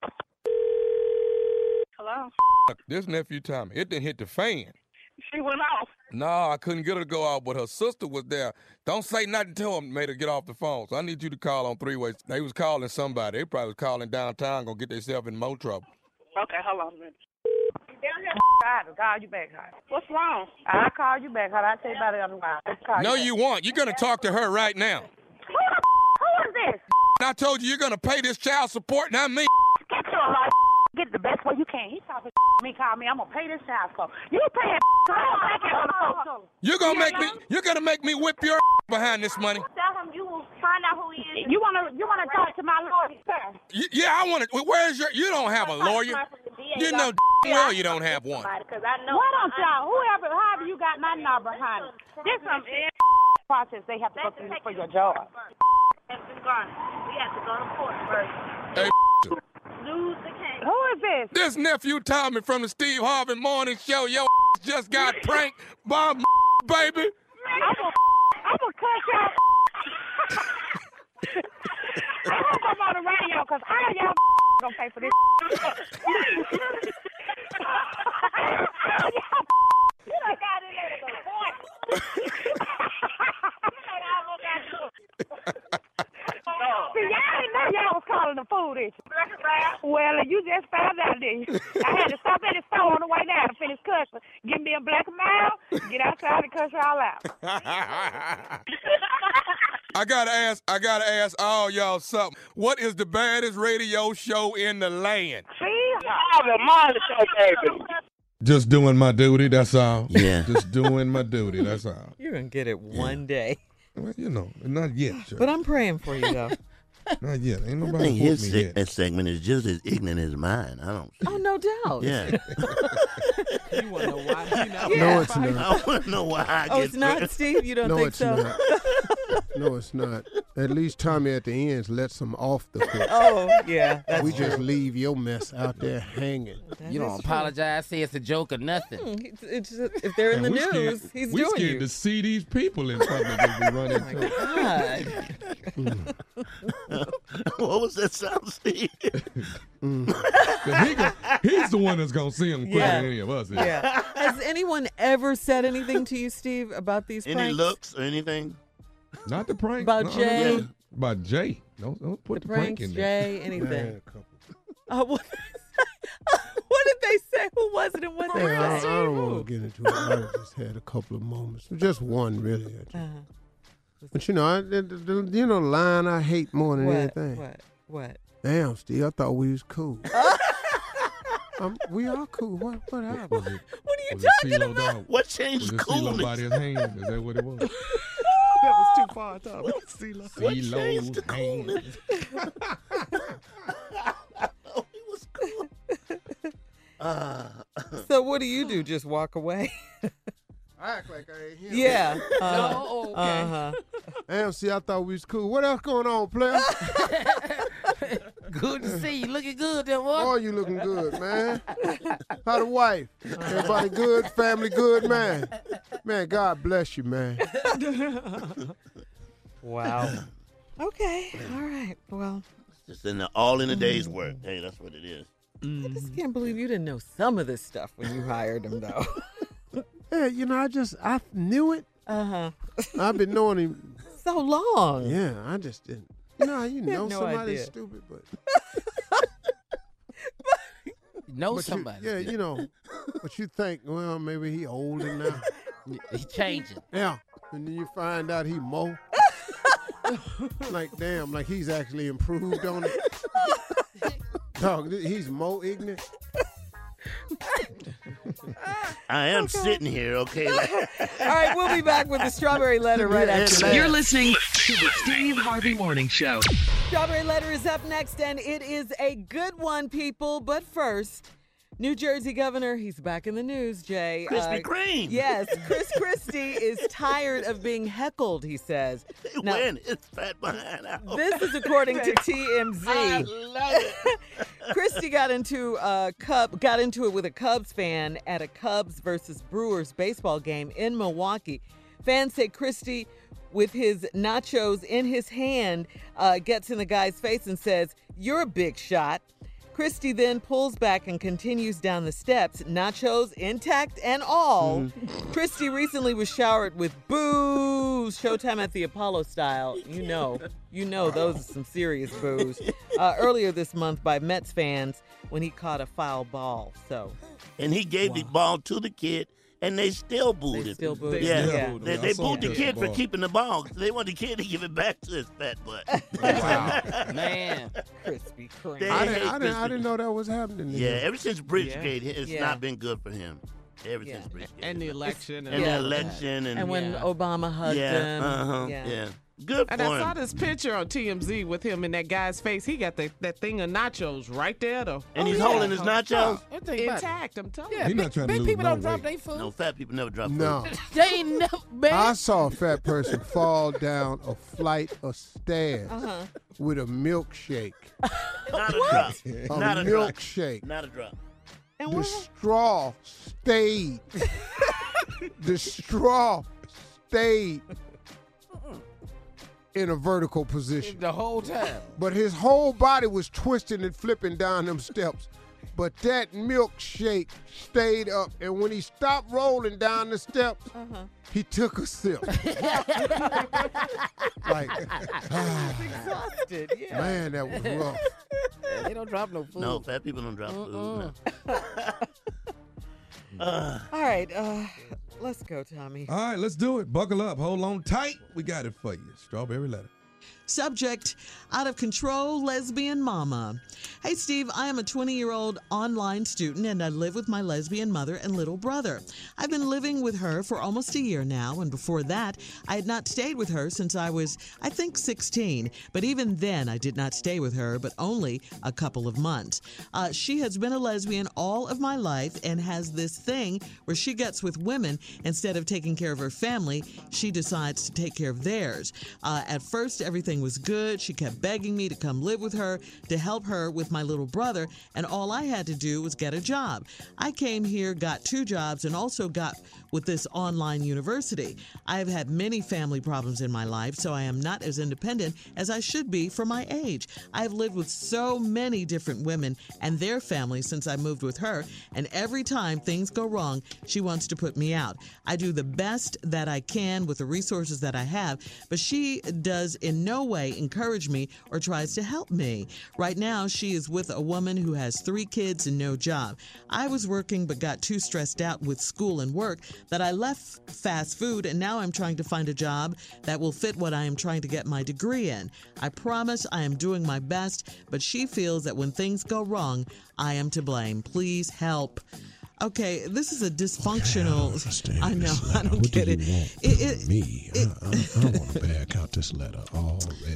Hello? Look, this nephew Tommy, it didn't hit the fan. She went off. No, I couldn't get her to go out, but her sister was there. Don't say nothing to him, made her get off the phone. So I need you to call on three ways. They was calling somebody. They probably was calling downtown, gonna get themselves in more trouble. Okay, hold on a minute. I had to call you back, Hot. What's wrong? I'll call you back, Hot. I'll tell you about it otherwise. Call No, you, you won't. You're gonna talk to her right now. Who the who is this? I told you you're gonna pay this child support, not me. Get your life. Get it the best way you can. He talking me, call me. I'm gonna pay this child support. You pay it. You're gonna make me. You're gonna make me whip your behind this money. Tell him you will find out who he is. You wanna you wanna talk to my lawyer, sir? Y- Yeah, I want to. Where's your? You don't have a lawyer. You know well you don't have one. Because I know. Why don't y'all, whoever, however you got my number, honey? This some process they have to go through for your job. We have to go to court first. Hey, Lose the case. Who is this? this nephew Tommy from the Steve Harvey Morning Show. Yo, just got pranked by my baby. I'm gonna, I'm gonna cut y'all. I'm gonna come on the radio because all y'all gonna pay for this. You done got in there to the point. See, y'all didn't know y'all was calling the food, did you? Well, you just found out, didn't you? I had to stop at the store on the way down to finish cussing. Give me a black mile, get outside and cuss y'all out. I gotta ask. I gotta ask all y'all something. What is the baddest radio show in the land? See? Oh, the Marley Show, baby. Just doing my duty. That's all. Yeah. Just doing my duty. That's all. You're going to get it one day. Well, you know, not yet. Sure. But I'm praying for you, though. Not yet. Ain't I nobody think whooped his me se- yet. segment is just as ignorant as mine. I don't. Oh, no doubt. Yeah. You want to know why? You know? No, it's not. I want to know why I Oh, get. it's not, Steve? You don't No, think it's so? not. No, it's not. At least Tommy at the ends lets them off the hook. Oh, yeah. That's we true. just leave your mess out there hanging. That You don't is true. apologize, say it's a joke or nothing. Hmm, It's, it's just, if they're in the And we news, scared, he's we doing scared you. to see these people in public as we run into. God. What was that sound, Steve? he go, he's the one that's gonna see him quicker Yeah. than any of us. is. Yeah. Has anyone ever said anything to you, Steve, about these Any pranks? looks or anything? Not the prank. About no, Jay? no, no. About Jay. Don't, don't put The the, prank pranks, in there. Jay, anything. Man, a couple. Uh, what, what did they say? Who was it and what Man, they I, I say? don't want to get into it. I just had a couple of moments. Just one, really. I just- Uh-huh. But you know, I, the, the, you know the line I hate more than What? anything. What? What? Damn, Steve, I thought we was cool. um, we are cool. What, what happened? Was it, What are you was it talking CeeLo about? Dog? What Was changed it CeeLo coolness? by his hand? Is that what it was? That was too far, Tom. What changed the CeeLo's coolness? hand. Oh, he was cool. Uh, So what do you do? Just walk away? I act like I ain't here. Yeah. Uh, Oh, okay. uh-huh. Damn, see, I thought we was cool. What else going on, player? Good to to see you. Looking good, there, boy. Boy, you looking good, man. How the wife? Everybody good? Family good, man? Man, God bless you, man. Wow. Okay. All right. Well, Just in the, all in a day's work. Hey, that's what it is. I just can't believe you didn't know some of this stuff when you hired him, though. Yeah, you know, I just, I knew it. Uh-huh. I've been knowing him. So long. Yeah, I just didn't. You know, you know no somebody's idea. stupid, but. Know but somebody. You, yeah, you know, but you think, well, maybe he older now. He changing. Yeah, and then you find out he mo. Like, damn, like he's actually improved on it. Dog, he's mo ignorant. I am sitting here, okay? All right, we'll be back with the Strawberry Letter right after that. You're listening to the Steve Harvey Morning Show. Strawberry Letter is up next, and it is a good one, people. But first, New Jersey governor, he's back in the news, Jay. Krispy Uh, Kreme. Yes, Chris Christie is tired of being heckled, he says. Now, When is fat behind out? this is according to T M Z. I love it. Christie got into a Cub, got into it with a Cubs fan at a Cubs versus Brewers baseball game in Milwaukee. Fans say Christie, with his nachos in his hand, uh, gets in the guy's face and says, "You're a big shot." Christie then pulls back and continues down the steps, nachos intact and all. Mm-hmm. Christie recently was showered with boos, Showtime at the Apollo style. You know, you know those are some serious boos. Uh, earlier this month by Mets fans when he caught a foul ball. So, And he gave the ball to the kid, and they still booed They him. still booed yeah. him. Yeah. They, they booed the kid for keeping the ball. They want the kid to give it back to his fat butt. Wow. Man. Krispy Kreme. They I hate didn't, I, didn't, I Krispy- didn't know that was happening. to Yeah, him. ever since Bridgegate, it's Yeah. not been good for him. Ever Yeah. since Bridgegate. And the election. And Yeah. the election. And, And when Yeah. Obama hugged yeah, him. uh-huh, yeah. yeah. Good for And I saw him. this picture on T M Z with him in that guy's face. He got the, that thing of nachos right there, though. And Oh, he's yeah. holding his nachos. What think about it? Intact, I'm telling Yeah, you. He big, not trying to big lose people no don't drop weight. their food. No, fat people never drop food. No. They ain't never, man. I saw a fat person fall down a flight of stairs Uh-huh. with a milkshake. Not a drop. A Not a drop. milkshake. Not a drop. And The what? straw stayed. The straw stayed in a vertical position. The whole time. But his whole body was twisting and flipping down them steps. But that milkshake stayed up. And when he stopped rolling down the steps, Uh-huh. he took a sip. Like, ah, Exhausted, yeah. man, that was rough. Yeah, they don't drop no food. No, fat people don't drop food. No. All right, uh, let's go, Tommy. All right, let's do it. Buckle up. Hold on tight. We got it for you. Strawberry Letter. Subject, out of control lesbian mama. Hey, Steve, I am a twenty-year-old online student, and I live with my lesbian mother and little brother. I've been living with her for almost a year now, and before that, I had not stayed with her since I was, I think, sixteen. But even then, I did not stay with her, but only a couple of months. Uh, she has been a lesbian all of my life and has this thing where she gets with women. Instead of taking care of her family, she decides to take care of theirs. Uh, at first, everything was good. She kept begging me to come live with her, to help her with my little brother, and all I had to do was get a job. I came here, got two jobs, and also got with this online university. I have had many family problems in my life, so I am not as independent as I should be for my age. I have lived with so many different women and their families since I moved with her, and every time things go wrong, she wants to put me out. I do the best that I can with the resources that I have, but she does in no way encourage me or tries to help me. Right now, she is with a woman who has three kids and no job. I was working but got too stressed out with school and work that I left fast food, and now I'm trying to find a job that will fit what I am trying to get my degree in. I promise I am doing my best, but she feels that when things go wrong, I am to blame. Please help. Okay, this is a dysfunctional. I, I know. I don't what get do it. You want it, it me, it, I, I, I want to back out this letter already.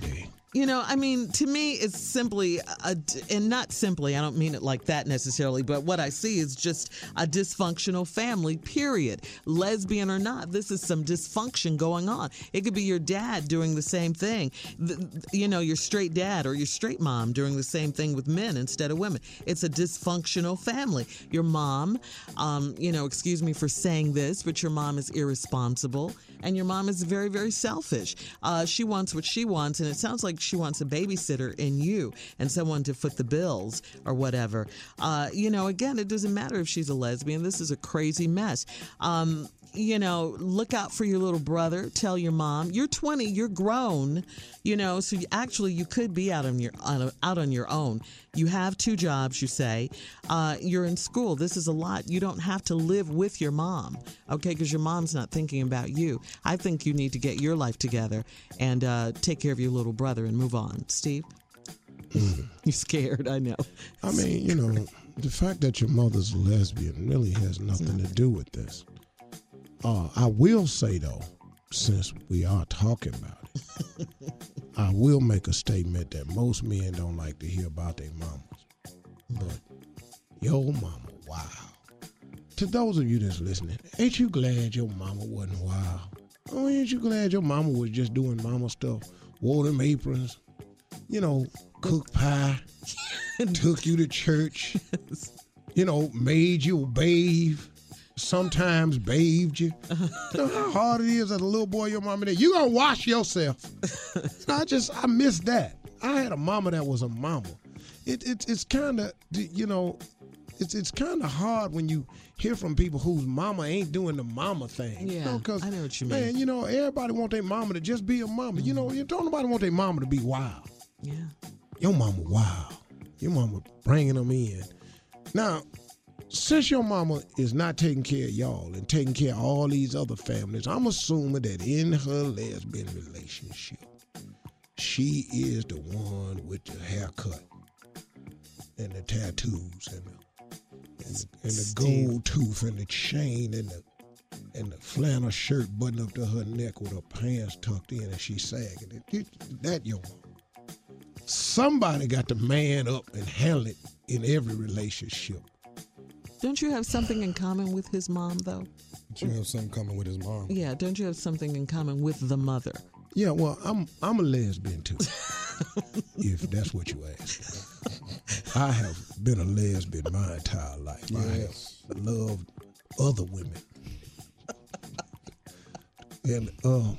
You know, I mean, to me, it's simply, a, and not simply, I don't mean it like that necessarily, but what I see is just a dysfunctional family, period. Lesbian or not, this is some dysfunction going on. It could be your dad doing the same thing. The, you know, your straight dad or your straight mom doing the same thing with men instead of women. It's a dysfunctional family. Your mom, um, you know, excuse me for saying this, but your mom is irresponsible. And your mom is very, very selfish. Uh, she wants what she wants, and it sounds like she wants a babysitter in you and someone to foot the bills or whatever. Uh, you know, again, it doesn't matter if she's a lesbian. This is a crazy mess. Um, you know, look out for your little brother. Tell your mom. You're twenty. You're grown. You know, so you, actually you could be out on your on, out on your own. You have two jobs, you say. Uh, you're in school. This is a lot. You don't have to live with your mom, okay, because your mom's not thinking about you. I think you need to get your life together and uh, take care of your little brother and move on. Steve? Mm. You're scared, I know. I mean, you know, the fact that your mother's a lesbian really has nothing to do with this. Uh, I will say, though, since we are talking about it, I will make a statement that most men don't like to hear about their mamas. But your mama, wow. To those of you that's listening, ain't you glad your mama wasn't wild? Oh, ain't you glad your mama was just doing mama stuff? Wore them aprons, you know, cooked pie, took you to church, you know, made you bathe, sometimes bathed you. You know how hard it is as a little boy, your mama there. You gonna wash yourself. So I just, I miss that. I had a mama that was a mama. It, it it's kind of, you know, it's it's kind of hard when you hear from people whose mama ain't doing the mama thing. Yeah, you know, 'cause, I know what you mean. Man, you know, everybody want their mama to just be a mama. Mm. You know, you don't nobody want their mama to be wild. Yeah. Your mama wild. Your mama bringing them in. Now, since your mama is not taking care of y'all and taking care of all these other families, I'm assuming that in her lesbian relationship, she is the one with the haircut and the tattoos and the, and the, and the gold tooth and the chain and the and the flannel shirt buttoned up to her neck with her pants tucked in and she sagging. It, it, that your mama. Somebody got to man up and handle it in every relationship. Don't you have something in common with his mom, though? You have something common with his mom. Yeah, don't you have something in common with the mother? Yeah, well, I'm I'm a lesbian too, if that's what you ask. I have been a lesbian my entire life. Yes. I have loved other women. And um,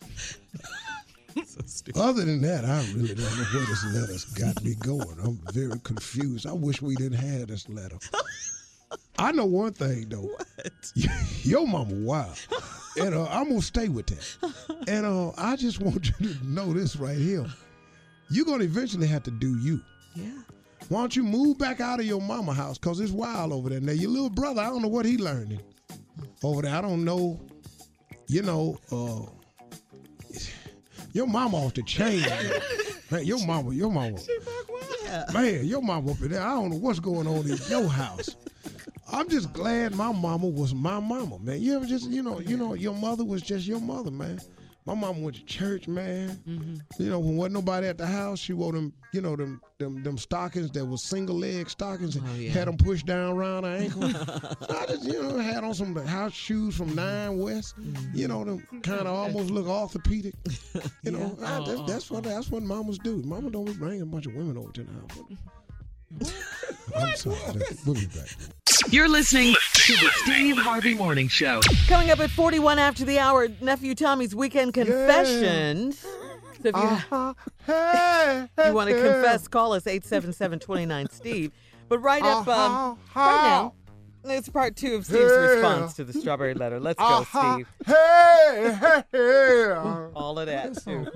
so other than that, I really don't know where this letter's got me going. I'm very confused. I wish we didn't have this letter. I know one thing, though. What? Your mama wild. And uh, I'm going to stay with that. And uh, I just want you to know this right here. You're going to eventually have to do you. Yeah. Why don't you move back out of your mama house? Because it's wild over there. Now, your little brother, I don't know what he learning over there. I don't know. You know, uh, your mama off the chain. Man, your mama, your mama. Yeah. Man, your mama up in there. I don't know what's going on in your house. I'm just glad my mama was my mama, man. You ever just, you know, you know, your mother was just your mother, man. My mama went to church, man. Mm-hmm. You know, when wasn't nobody at the house, she wore them, you know, them them them stockings that was single leg stockings, and oh, yeah. had them pushed down around her ankle. So I just, you know, had on some house shoes from Nine West. Mm-hmm. You know, them kind of almost look orthopedic. You know, yeah. I, that's, that's what that's what mamas do. Mama don't be bringing a bunch of women over to the house. I'm sorry. We'll be back. You're listening to the Steve Harvey Morning Show. Coming up at forty-one after the hour, Nephew Tommy's Weekend Confessions. So if you, Uh-huh. Hey, you want to confess, call us eight seven seven, two nine, Steve. But right up, um, right now, it's part two of Steve's Yeah. response to the strawberry letter. Let's go, Uh-huh. Steve. Hey, hey, hey. All of that, too.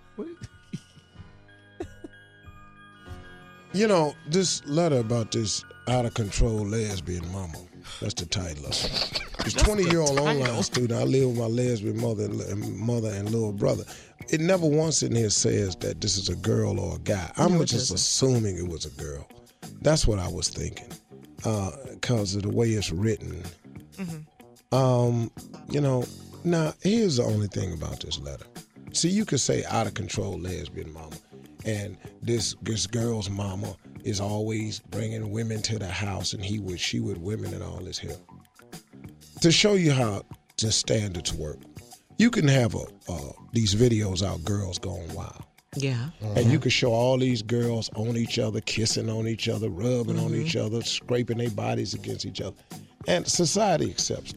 You know, this letter about this out-of-control lesbian mama, that's the title of it. This twenty-year-old online student, I live with my lesbian mother and, mother and little brother. It never once in here says that this is a girl or a guy. I'm No, it just doesn't. assuming it was a girl. That's what I was thinking, because of the way it's written. Mm-hmm. Um, you know, now, here's the only thing about this letter. See, you could say out-of-control lesbian mama. and this this girl's mama is always bringing women to the house, and he would, she would, women and all this here. To show you how the standards work, you can have a uh, these videos out, girls going wild. Yeah. And you can show all these girls on each other, kissing on each other, rubbing on each other, scraping their bodies against each other. And society accepts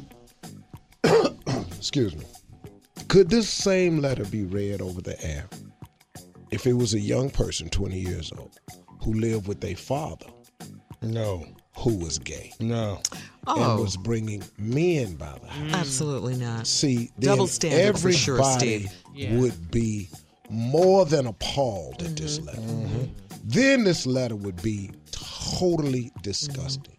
that. Excuse me. Could this same letter be read over the air if it was a young person, twenty years old, who lived with a father? No. Who was gay? No. Oh. And was bringing men by the house. Absolutely not. See, double then standard for sure, everybody Steve. Yeah. would be more than appalled at this letter. Then this letter would be totally disgusting.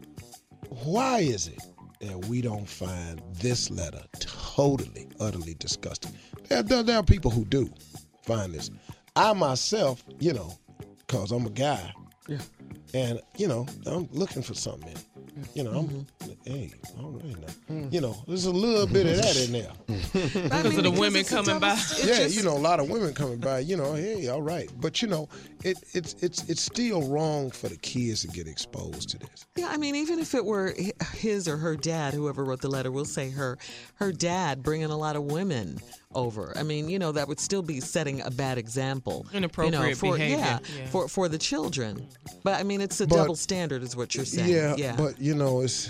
Why is it that we don't find this letter totally, utterly disgusting? There, there, there are people who do find this. I myself, you know, because I'm a guy, yeah. and, you know, I'm looking for something in it. You know, I'm, hey, all right now. You know, there's a little bit of that in there. Because of the women coming by. Yeah, you know, a lot of women coming by. You know, hey, all right, but you know, it it's it's it's still wrong for the kids to get exposed to this. Yeah, I mean, even if it were his or her dad, whoever wrote the letter, we'll say her, her dad bringing a lot of women over. I mean, you know, that would still be setting a bad example. Inappropriate you know, for, behavior. Yeah, Yeah. for for the children. But I mean, it's a But- double standard, is what you're saying. Yeah, yeah. but you know, it's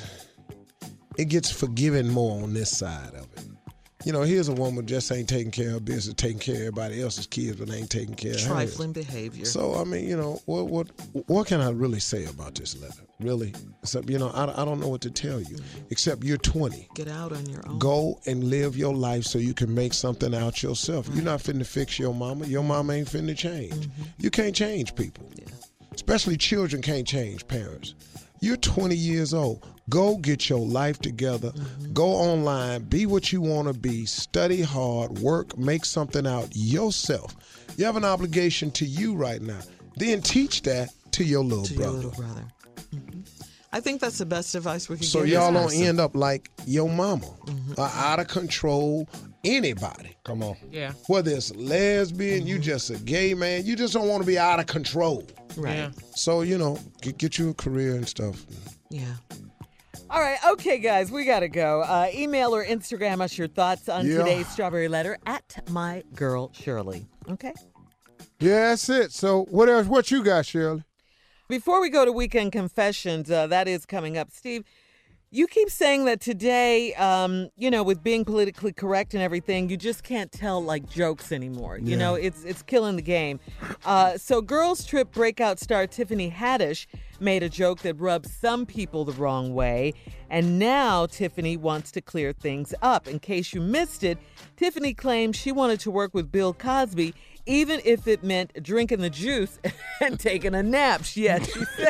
it gets forgiven more on this side of it. You know, here's a woman just ain't taking care of her business, taking care of everybody else's kids, but ain't taking care of hers. Trifling behavior. So I mean, you know, what what what can I really say about this letter? Really, except you know, I, I don't know what to tell you. Except you're twenty. Get out on your own. Go and live your life so you can make something out yourself. You're not finna fix your mama. Your mama ain't finna change. You can't change people. Especially children can't change parents. You're twenty years old. Go get your life together. Go online. Be what you want to be. Study hard. Work. Make something out yourself. You have an obligation to you right now. Then teach that to your little to brother. your little brother. Mhm. I think that's the best advice we can So give. y'all this don't person. end up like your mama, uh, out of control. Anybody, come on. Yeah. Whether it's lesbian, you just a gay man, you just don't want to be out of control. Right. Yeah. So you know, get, get you a career and stuff. Yeah. All right, okay, guys, we gotta go. Uh, email or Instagram us your thoughts on Yeah. today's Strawberry Letter at My Girl Shirley. Okay. Yeah, that's it. So what else? What you got, Shirley? Before we go to Weekend Confessions, uh, that is coming up. Steve, you keep saying that today, um, you know, with being politically correct and everything, you just can't tell, like, jokes anymore. You Yeah. know, it's it's killing the game. Uh, so Girls Trip breakout star Tiffany Haddish made a joke that rubbed some people the wrong way. And now Tiffany wants to clear things up. In case you missed it, Tiffany claims she wanted to work with Bill Cosby even if it meant drinking the juice and taking a nap. Yeah, she said.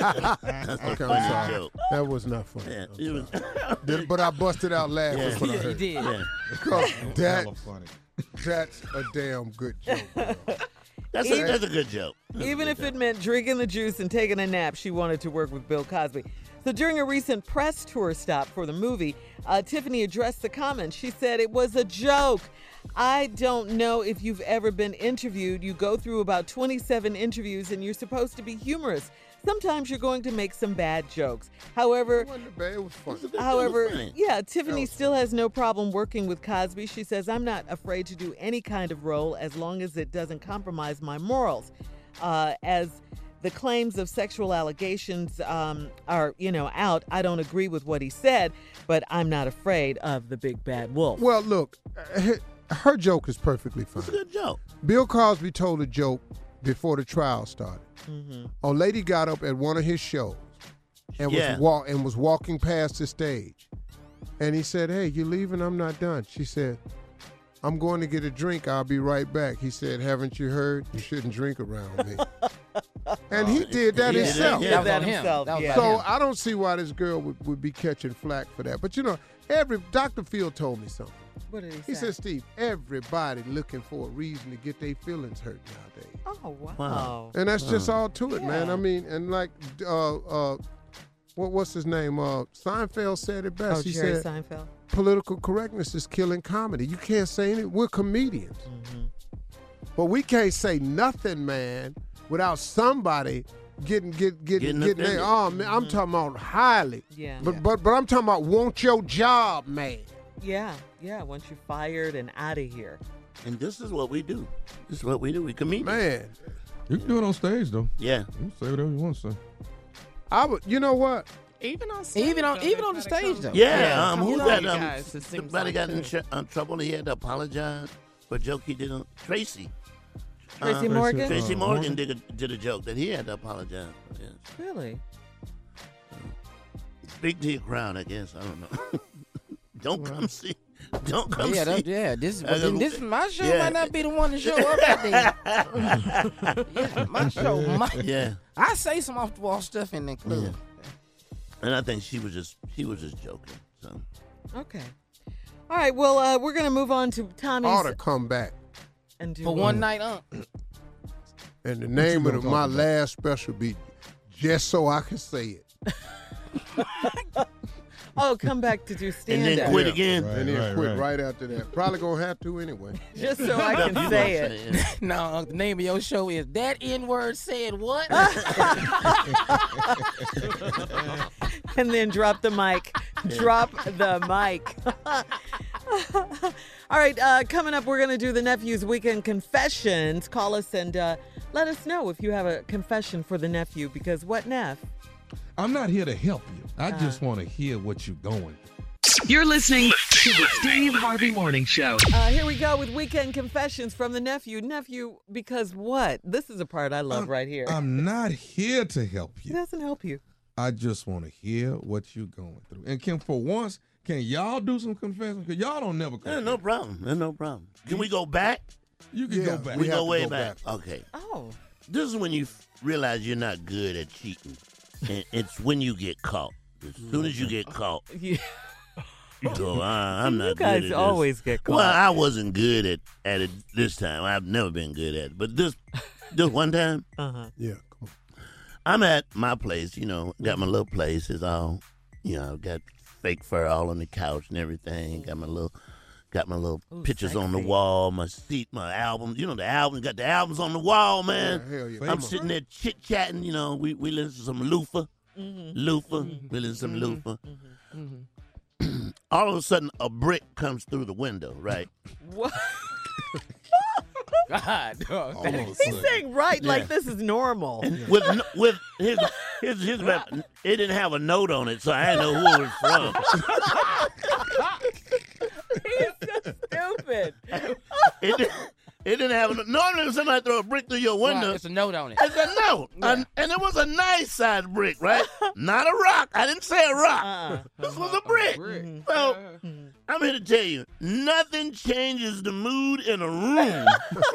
Okay, I'm sorry. That was not funny. I'm sorry. Did- but I busted out laughing Yeah. when I Yeah, heard you did. it. Yeah. Because That that, was funny. that's a damn good joke. girl. That's a, that's a good joke. Even if it meant drinking the juice and taking a nap, she wanted to work with Bill Cosby. So during a recent press tour stop for the movie, uh, Tiffany addressed the comments. She said it was a joke. I don't know if you've ever been interviewed. You go through about twenty-seven interviews and you're supposed to be humorous. Sometimes you're going to make some bad jokes. However, It wasn't bad. It was funny. However, funny. yeah, Tiffany still has no problem working with Cosby. She says, I'm not afraid to do any kind of role as long as it doesn't compromise my morals. Uh, as the claims of sexual allegations um, are, you know, out, I don't agree with what he said, but I'm not afraid of the big bad wolf. Well, look, her, her joke is perfectly fine. It's a good joke. Bill Cosby told a joke before the trial started. Mm-hmm. A lady got up at one of his shows and Yeah. was walk and was walking past the stage, and he said, "Hey, you leaving? I'm not done." She said, "I'm going to get a drink. I'll be right back." He said, "Haven't you heard? You shouldn't drink around me." And he did that He did himself. that- That was on him. himself, That was yeah. So on him. I don't see why this girl would, would be catching flack for that. But you know, every Doctor Phil told me something. What did he say? He said, "Steve, everybody looking for a reason to get their feelings hurt nowadays." Oh, wow. Wow. And that's just all to it, man. I mean, and like, uh, uh, what what's his name? Uh, Seinfeld said it best. Oh, he Jerry said, Seinfeld? "Political correctness is killing comedy. You can't say anything. We're comedians." But we can't say nothing, man, without somebody getting get, get, Getting getting their offended. arm. Man, I'm talking about highly. Yeah. But Yeah. but but I'm talking about want your job, man. Yeah, yeah. Once you're fired and out of here. And this is what we do. This is what we do. We comedians. Man, You can do it on stage, though. Yeah. You can say whatever you want to say. I would. You know what? Even on stage, Even on though, even they on the try to stage come- though. Yeah, um, come who's on, that? you Um, guys, it seems somebody like got in, too. ch- um, trouble. He had to apologize for a joke he did on Tracy. Tracy Uh, Morgan? Tracy Uh, Morgan Morgan? did a, did a joke that he had to apologize for. Yes. Really? Speak to your crowd, I guess. I don't know. Don't come see. Don't come yeah, see. that, yeah. This is I then go- this my show yeah. might not be the one to show up that day. yeah, my show might. Yeah. I say some off the wall stuff in the club. Yeah. And I think she was just she was just joking. So Okay. All right. Well, uh, we're gonna move on to Tommy's Ought to come back. and do For one night, uh, And the name gonna of the, talk my about? last special be just so I can say it. Oh, come back to do stand and then up. quit again. Right, and then right, quit right. right after that. Probably gonna have to anyway. Just so I You can know say what I'm it. saying? no, uh, the name of your show is That N-Word Said What? And then drop the mic. Drop the mic. All right, uh, coming up, we're going to do the Nephew's Weekend Confessions. Call us and uh, let us know if you have a confession for the nephew, because what, Neff? I'm not here to help you. I Uh. just want to hear what you're going through. You're listening to the Steve Harvey Morning Show. Uh, here we go with Weekend Confessions from the nephew. Nephew, because what? This is a part I love right here. I'm not here to help He you. doesn't help you. I just want to hear what you're going through. And can for once, can y'all do some confession? Because y'all don't never confess. Yeah, no problem. There's no problem. Can we go back? You can Yeah, go back. We, have go to way go back. back. Okay. Oh. This is when you f- realize you're not good at cheating. And it's when you get caught. As soon as you get caught, Yeah. you go, ah, I'm not You good guys at this. always get caught. Well, I wasn't good at, at it this time. I've never been good at it. But this this one time, Uh-huh. Yeah, come on. I'm at my place, you know, got my little place. It's all, you know, got fake fur all on the couch and everything. Got my little, got my little Ooh, pictures on the sexy. wall, my seat, my album. You know, the album, got the albums on the wall, man. Yeah, hell yeah. I'm Come on. sitting there chit chatting, you know, we, we listen to some Luther. Mm-hmm. Luther. We listen to some Luther. All of a sudden, a brick comes through the window, right? What? God, dog. Hold on a He's second. saying right Yeah. like this is normal. And with no- with his his his rep, it didn't have a note on it, so I didn't know who it was from. He's so stupid. It didn't, it didn't have a note. Normally, when somebody throw a brick through your window, Right, it's a note on it. it's a note, and, and it was a nice size brick, right? Not a rock. I didn't say a rock. Uh-uh. This was a brick. So I'm here to tell you, nothing changes the mood in a room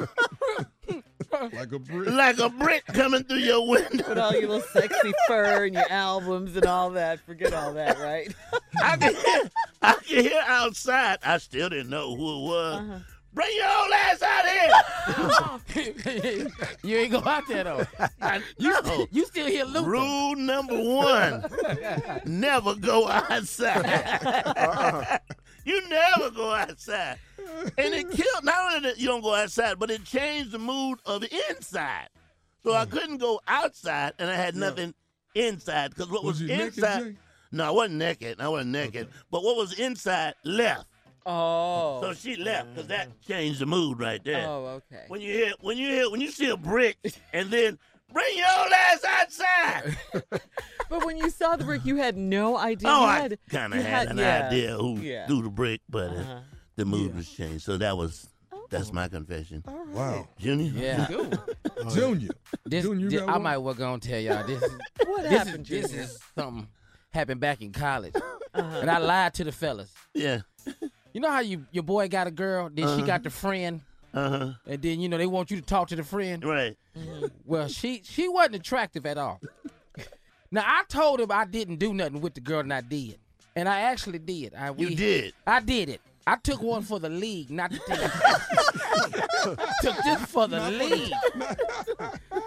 Like a brick. like a brick coming through your window. With all your little sexy fur and your albums and all that. Forget all that, right? I could hear, I could hear outside. I still didn't know who it was. Uh-huh. Bring your old ass out here. You ain't go out there though. I You, know. you still hear Luther. Rule number one: never go outside. Uh-uh. You never go outside, and it killed. Not only that you don't go outside, but it changed the mood of the inside. So I couldn't go outside, and I had nothing inside because what was, Was you naked, inside. Jay? No, I wasn't naked. I wasn't naked, but what was inside left. Oh. So she left because that changed the mood right there. Oh, okay. When you hear, when you hear, when you see a brick, and then bring your old ass outside. But when you saw the brick, you had no idea. Oh, You I had- kind you of had, an yeah. idea who Yeah. threw the brick, but uh, Uh-huh. the mood was changed. So that was that's my confession. All right. Wow. Junior. Yeah. Junior. This, Junior, you this- got I one? might well go and tell y'all this. Is, What this happened, is, this Junior? is something happened back in college, Uh-huh. and I lied to the fellas. Yeah. You know how you your boy got a girl, then she Uh-huh. got the friend, Uh huh. and then you know they want you to talk to the friend. Right. Well, she she wasn't attractive at all. Now I told him I didn't do nothing with the girl, and I did, and I actually did. I we, You did. I did it. I took one for the league, not to take. Took this for the league.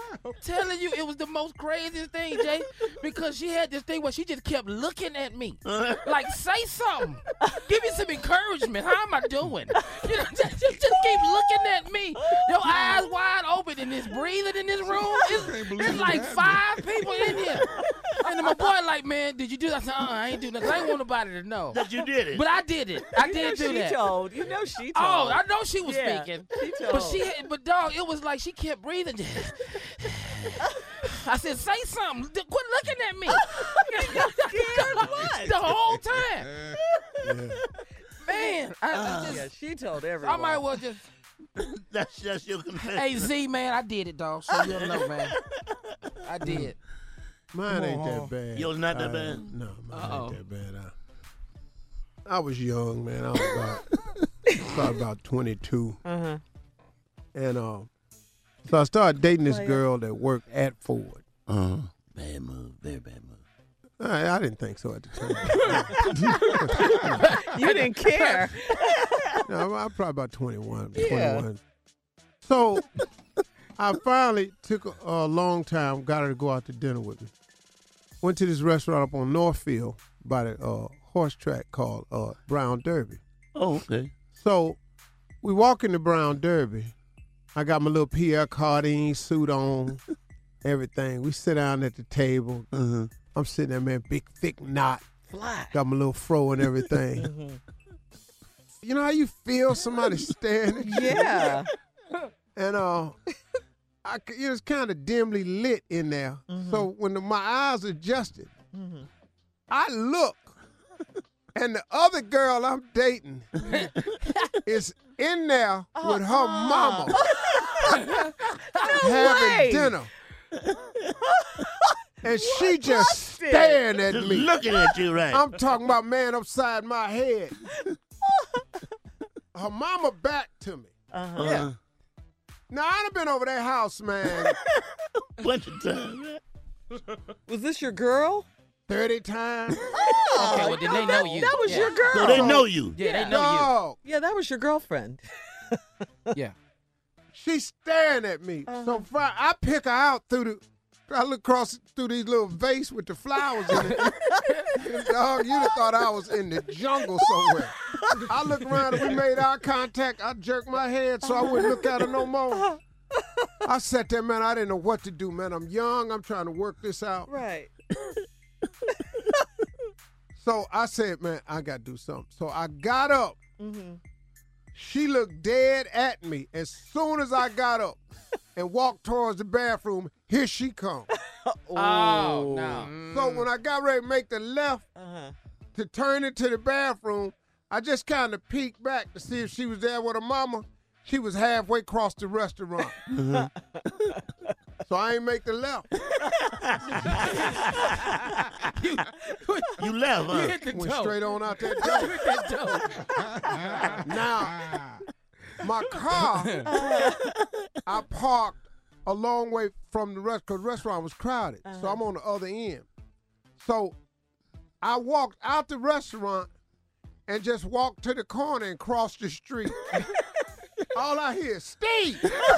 telling you, it was the most craziest thing, Jay, because she had this thing where she just kept looking at me. Like, say something. Give me some encouragement. How am I doing? You know, just, just, just keep looking at me. Your eyes wide open and it's breathing in this room. It's, it's like five people in here. And then my boy like, man, did you do that? I said, uh-uh, I ain't do nothing. I ain't want nobody to know. That you did it. But I did it. I You did know do she that. told. You know she told. Oh, I know she was Yeah, speaking. she told. But she had, but dog, it was like she kept breathing. I said, say something. D- Quit looking at me. The whole time. Man, I, I just, yeah, she told everyone. I might well just. That's just your confession. Hey Z, man, I did it, dog. So you'll know, man. I did. Mine ain't that bad. Yours not that I- bad? No, mine Uh-oh. ain't that bad. I, I was young, man. I was about, probably about twenty-two. Uh-huh. And uh, so I started dating this girl that worked at Ford. Uh-huh. Bad move. Very bad move. I, I didn't think so at the time. You didn't care. No, I was probably about twenty-one. Yeah. twenty-one. So I finally took a, a long time, got her to go out to dinner with me. Went to this restaurant up on Northfield by the uh, horse track called uh, Brown Derby. Oh, okay. So we walk in the Brown Derby. I got my little Pierre Cardin suit on, everything. We sit down at the table. Uh-huh. I'm sitting there, man, big, thick knot. Fly. Got my little fro and everything. Mm-hmm. You know how you feel somebody staring at you? Yeah. And uh, I, c- it was kind of dimly lit in there. Mm-hmm. So when the, my eyes adjusted, I look, and the other girl I'm dating is in there with her mama having way. dinner. And she just staring at Just me. looking at you, right? I'm talking about man upside my head. Her mama back to me. Uh-huh. Uh-huh. Now, I done been over that house, man, Bunch of times. Was this your girl? thirty times. Oh, Okay, well, then they know you. That was Yeah. your girl. So they know you. Yeah, they know Dog, Yeah, that was your girlfriend. you. Yeah. she's staring at me. So fri- I pick her out through the, I look across through these little vase with the flowers in it. And dog, you'd have thought I was in the jungle somewhere. I look around and we made eye contact. I jerked my head so I wouldn't look at her no more. I sat there, man, I didn't know what to do, man. I'm young. I'm trying to work this out. Right. So I said, man, I got to do something. So I got up. Mm-hmm. She looked dead at me. As soon as I got up and walked towards the bathroom, here she come. Oh, no. So when I got ready to make the left Uh-huh. to turn into the bathroom, I just kind of peeked back to see if she was there with her mama. She was halfway across the restaurant. So I ain't make the left. You left, huh? You hit the Went toe. straight on out that You door. hit that toe. Now, my car, I parked a long way from the rest because the restaurant was crowded. So I'm on the other end. So I walked out the restaurant and just walked to the corner and crossed the street. All I hear is, Steve!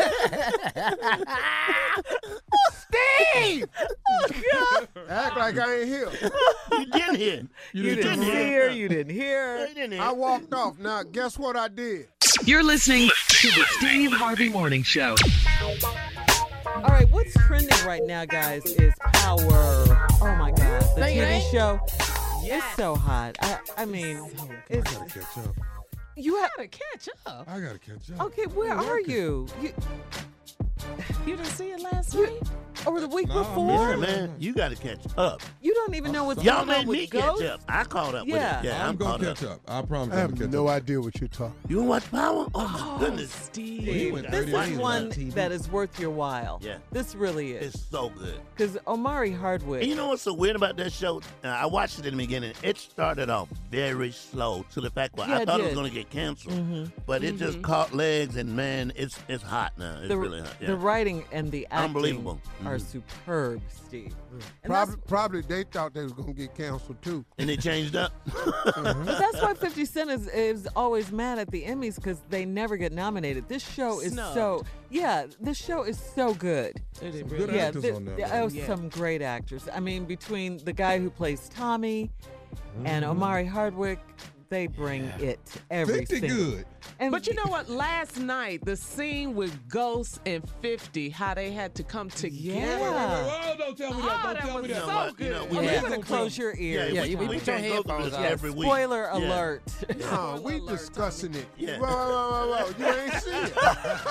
Steve! Act like I ain't here. You didn't hear. You, didn't see her. You didn't hear her. You didn't hear. I walked off. Now, guess what I did? You're listening to the Steve Harvey Morning Show. All right, what's trending right now, guys, is Power. Oh, my God. The Dang, T V dang. show. It's so hot. I, I mean, I it's, gotta catch up. you have Gotta catch up. I gotta catch up. Okay, where are you? You You didn't see it last You- night? or the week No, before? Yeah, man, you got to catch up. You don't even know what's Y'all going on made with me Ghost? catch up. I caught up Yeah. with it. Yeah, I'm, I'm gonna caught catch up. up. I promise I I'm have gonna catch no up. idea what you're talking. You want to watch Power? Oh, my goodness. Steve. went This thirty is days one without T V. that is worth your while. Yeah. This really is. It's so good. Because Omari Hardwick. And you know what's so weird about that show? Uh, I watched it in the beginning. It started off very slow to the fact where Yeah, I it thought it was did. going to get canceled. Mhm. But it just caught legs, and man, it's it's hot now. It's the, really hot. Yeah. the writing writing and the acting Unbelievable. are Mhm. superb, Steve. And Probably, probably they thought they was gonna get canceled too. And they changed up. But that's why fifty Cent is, is always mad at the Emmys because they never get nominated. This show is Snubbed. so yeah. This show is so good. It is Some really good yeah, actors th- on there. th- man. oh, Yeah. some great actors. I mean, between the guy who plays Tommy Mm-hmm. and Omari Hardwick, they bring it every fifty single. good. And But you know what? Last night, the scene with Ghost and fifty, how they had to come together. Yeah. Oh, don't tell me that. Oh, Don't that tell was me that. so You know what? good. You know, Yeah, we- you Yeah. better close your ears. Yeah, Yeah, you- we, we we put your can't go through headphones this on. every week. Spoiler Yeah. alert. No, we discussing it. Yeah. Whoa, whoa, whoa, whoa, You ain't see it.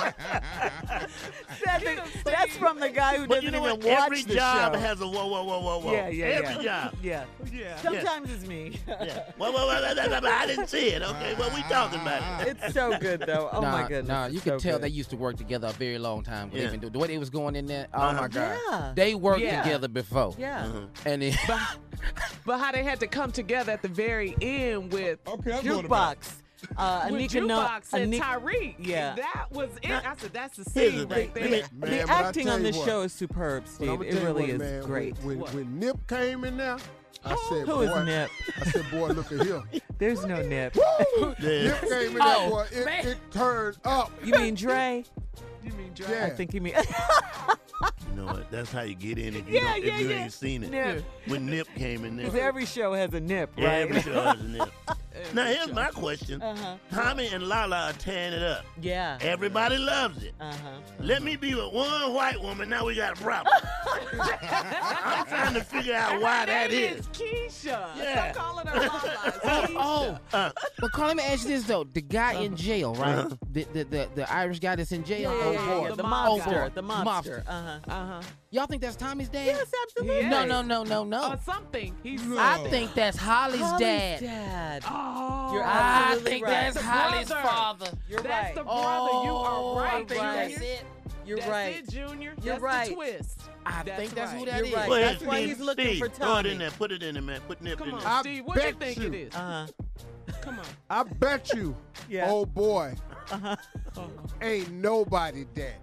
That- that's from the guy who But doesn't you know even what? watch Every the job show. has a whoa, whoa, whoa, whoa, whoa. Yeah, yeah, Every yeah. job. Yeah. Yeah. Sometimes it's me. Yeah. Whoa, whoa, whoa, whoa, whoa, whoa, I didn't see it. Okay, what we talking about? It's so good though. Oh nah, my goodness. Nah, it's you so could tell good. they used to work together a very long time. Yeah. Even the way they was going in there, oh Uh-huh. my God, Yeah. they worked Yeah. together before. Yeah. Uh-huh. And then, But, but how they had to come together at the very end with Okay, I'm going to bed. Jukebox. Uh, with Anika no, Jukebox and Anika- Tyreek. Yeah. That was it. I said, that's the Here's scene the right thing. there. Man, the but I acting tell on you this what. show is superb, But Steve. I'ma It tell you really what, is man, great. When, What? when Nip came in there, I said, Who boy, is Nip? I said, boy, look at here. There's no Nip. Nip Yeah. came in there, Oh, boy. It, man. it turned up. You mean Dre? You mean Dre? Yeah. I think you mean. You know what? That's how you get in if you, Yeah, don't, yeah, if you yeah. ain't seen it. Nip. When Nip came in there. Because every show has a Nip, Yeah, right? every show has a Nip. Now, here's my question. Uh-huh. Tommy and Lala are tearing it up. Yeah. Everybody loves it. Uh-huh. Let me be with one white woman. Now we got a problem. I'm trying to figure out why Her that name is. Keisha. Yeah. Stop calling her Lala. It's Keisha. oh, Uh, but Carl, let me ask you this though: the guy in jail, right? Uh-huh. The, the the the Irish guy that's in jail. Yeah, yeah, oh yeah, boy, yeah. The The monster. Oh, boy. The monster. Uh-huh. Uh-huh. Y'all think that's Tommy's dad? Yes, absolutely. No, no, no, no, no. Or something. He's No. I think that's Holly's, Holly's dad. dad. Oh. You're I absolutely think right. that's The Holly's brother. father. You're That's right. the brother. You are right, you're right. Junior. That's it. You're That's right. it, Junior. You're that's right. the twist. I That's think that's right. who that You're is. right. Go That's ahead, why Steve. he's looking Steve, for Throw it Tommy. in there. Put it in there, man. Put Nip Come in on, there. I Steve. What you bet think you. it is? Uh-huh. Come on. I bet you, Yeah. oh boy, Uh-huh. ain't nobody dead.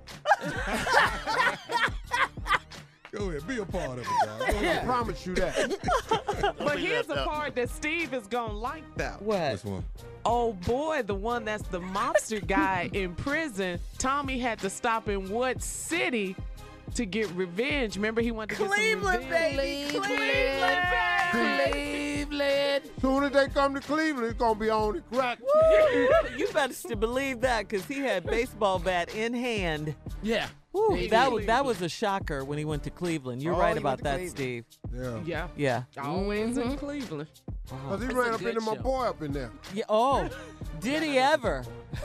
Go ahead, be a part of it, dog. Go I ahead. promise you that. But be here's left the out. part that Steve is gonna like though. What? Which one? Oh boy, the one that's the mobster guy in prison. Tommy had to stop in what city to get revenge? Remember he wanted to Cleveland, get some baby. revenge. Cleveland. Cleveland. Soon as they come to Cleveland, it's gonna be on the crack. You better to believe that because he had baseball bat in hand. Yeah. Woo, He that did. was that was a shocker when he went to Cleveland. You're Oh, right he about went to that, Cleveland. Steve. Yeah. Yeah, Yeah. always Mm-hmm. in Cleveland. Cause he That's ran a up good into my show. boy up in there. Yeah. Oh, did he ever?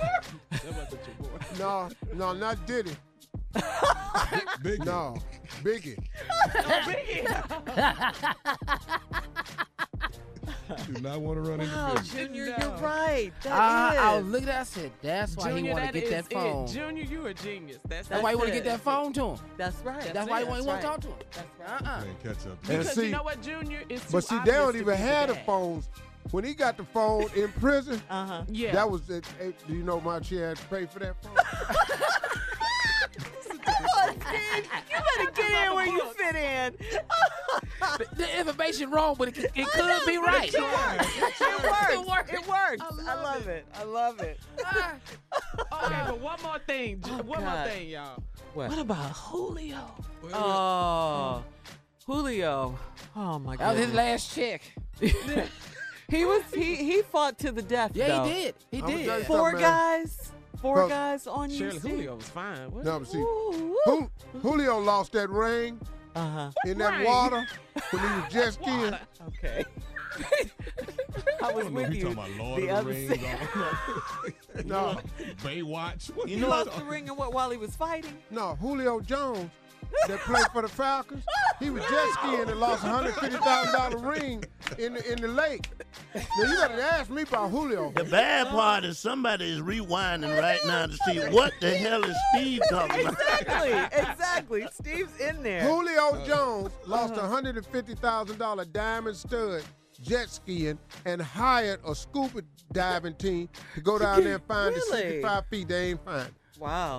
No, no, not Diddy. Big No, Biggie. Do not want to run Wow, into Biggie. Junior, No. you're right. That I, is. I was looking at. I said, "That's why Junior, he want that to get is that phone. it. Junior, you a genius. That's, That's why he want to it. get that phone to him. That's right. That's, why he it. want That's to right. talk to him. That's right. Uh-uh. Can't catch up. And Because see- you know what, Junior? It's too But see, they obvious don't to even be have the dad. phones. When he got the phone in prison, Uh-huh. Yeah. that was it. it- Do you know how much he had to pay for that phone? Oh, Steve, you better get in where you fit in. The, the information wrong, but it, it I could know, be but right. It works. It works. It It works. I love it. I love it. Okay, but one more thing. J- Oh, one God. more thing, y'all. What? What about Julio? Oh, Julio. Oh my That was God. his last check. He was he he fought to the death. Yeah, though. he did. He I'ma did. tell you Four something, man. guys. Four Bro, guys on you. Shirley Steve? Julio was fine. What? No, but see, Ooh, Ju- Julio lost that ring Uh-huh. in that ring? water when he was jet skiing. Water. Okay. I was I don't know if with he you. talking about Lord the of other the side. Rings. No, Baywatch. What You He know lost what? the ring and what while he was fighting. no, Julio Jones that played for the Falcons. He was jet skiing and lost a hundred fifty thousand dollar ring in the in the lake. Now you gotta ask me about Julio. The bad part is somebody is rewinding right now to see what the hell is Steve talking about. Exactly. Exactly. Steve's in there. Julio Jones lost a hundred and fifty thousand dollar diamond stud jet skiing and hired a scuba diving team to go down there and find Really? the sixty-five feet they ain't find. Wow.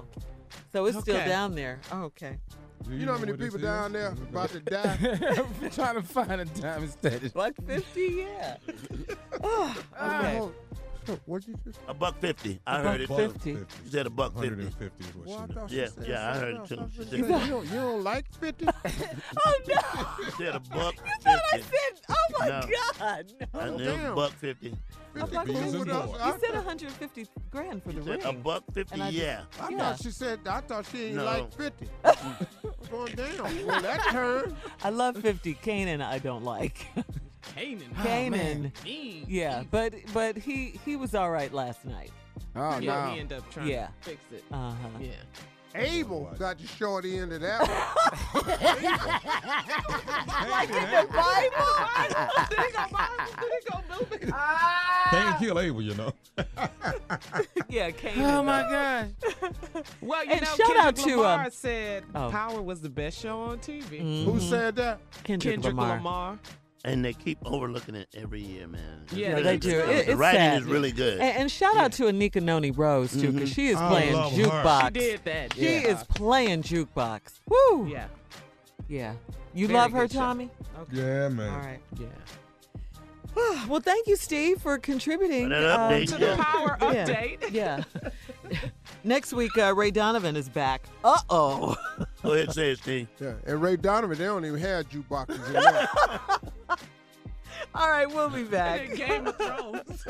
So it's still Okay. down there. Oh, okay. You know how many people down there about to die? I'm trying to find a diamond status. Buck fifty, yeah. Oh, okay. Oh, so what'd you just A buck fifty. I A heard buck it. fifty. She said a buck one hundred fifty. fifty is what Well, I she thought she Yeah, said yeah, I heard it something too. else. She I said, said, you, don't, you don't like fifty? Oh, no. she said a buck I thought I fifty. said, oh, my No. God. No. I knew damn. a buck fifty. A buck bees fifty. and You more. said one hundred fifty grand for the She said ring. a buck fifty, And I just- yeah. I Yeah. thought she said, I thought she ain't No. like fifty. Going down. Well, that turned. I love fifty. Kanan, I don't like. Canaan. Kanan. Mean. Yeah, but but he he was all right last night. Oh, Yeah, no. he ended up trying Yeah. to fix it. Uh huh. Yeah. Abel got the short end of that one. Like in the Bible. Did he go Bible? Did he go moving? Can't kill Abel, you know. Yeah, Kanan. Oh my God. Well, you And know, shout Kendrick out to, Lamar um, said oh. Power was the best show on T V. Who said that? Kendrick, Kendrick Lamar. Lamar. And they keep overlooking it every year, man. It's Yeah, really they do. good. It- the it's writing sad. is really good. And, and shout out to Anika Noni Rose too, because she is I playing love her. jukebox. She did that. She yeah. is playing jukebox. Woo. Yeah. Yeah. You Very love her, good show. Tommy? Okay. Yeah, man. All right. Yeah. Well, thank you, Steve, for contributing For that um, update, To the Yeah. Power Yeah. update. Yeah. Next week, uh, Ray Donovan is back. Uh oh. Go ahead and say it, Steve. Yeah. And Ray Donovan, they don't even have jukeboxes in there. All right, we'll be back. And Game of Thrones.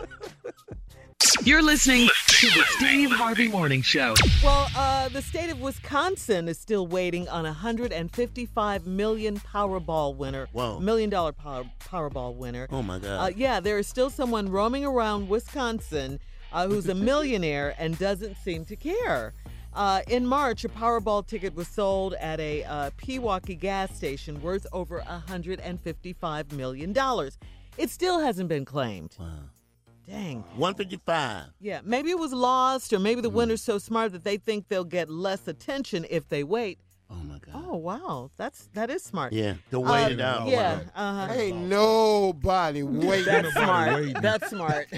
You're listening to the Steve Harvey Morning Show. Well, uh, the state of Wisconsin is still waiting on a one hundred fifty-five million Powerball winner. Whoa. Million dollar power, Powerball winner. Oh, my God. Uh, yeah, there is still someone roaming around Wisconsin uh, who's a millionaire and doesn't seem to care. Uh, in March, a Powerball ticket was sold at a uh, Pewaukee gas station worth over one hundred fifty-five million dollars. It still hasn't been claimed. Wow. Dang. one fifty-five. Yeah, maybe it was lost, or maybe the winner's so smart that they think they'll get less attention if they wait. Oh, my God. Oh, wow. That's that is smart. Yeah, to wait Uh, it out. Yeah. Uh-huh. Ain't nobody waiting. That's smart. waiting. That's smart.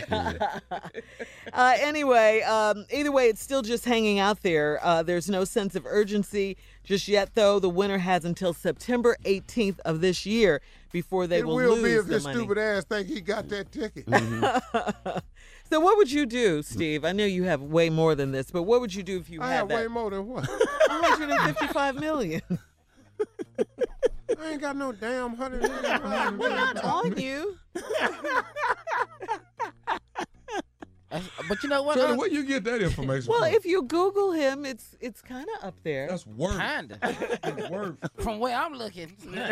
uh, anyway, um, either way, it's still just hanging out there. Uh, there's no sense of urgency just yet, though. The winner has until September eighteenth of this year before they It will, will lose be if the his money. stupid ass think he got that ticket. So what would you do, Steve? I know you have way more than this, but what would you do if you I had have that way more than what? one hundred fifty-five million? I ain't got no damn hundred million. We're not on you. But you know what? Shirley, Unc? where you get that information Well, from? if you Google him, it's it's kind of up there. That's worth. Kinda. That's worth. From where I'm looking.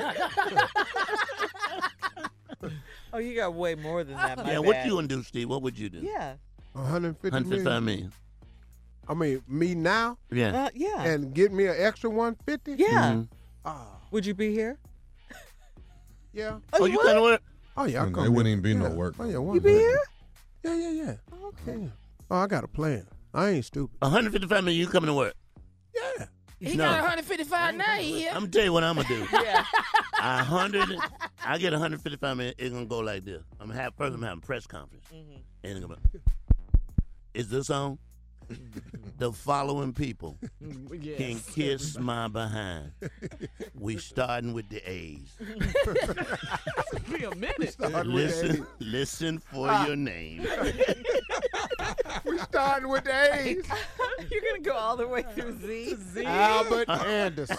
Oh, you got way more than that. My Yeah, what bad. you gonna do, Steve? What would you do? Yeah. one hundred fifty one hundred fifty-five million. million. I mean, me now Yeah. Uh, yeah. and get me an extra one fifty. yeah. Mhm. Ah, Would you be here? yeah. Oh, you gonna work? Oh yeah. I It come wouldn't here. even be no Yeah. work. Oh yeah. You be here? Yeah, yeah, yeah. Okay. Oh, I got a plan. I ain't stupid. one hundred fifty-five million, you coming to work? Yeah. He No. got one hundred fifty-five now. He here. I'm gonna tell you what I'm gonna do. Yeah. A hundred, I get one hundred fifty-five million. It's gonna go like this. I'm gonna have first. I'm having a press conference, Mm-hmm. and I'm gonna. Is this on? The following people Yes. can kiss my behind. We starting with the A's. Be a minute. Starting with the Listen, listen for your name. We starting with the A's. You're gonna go all the way through Z. Z. Albert Anderson.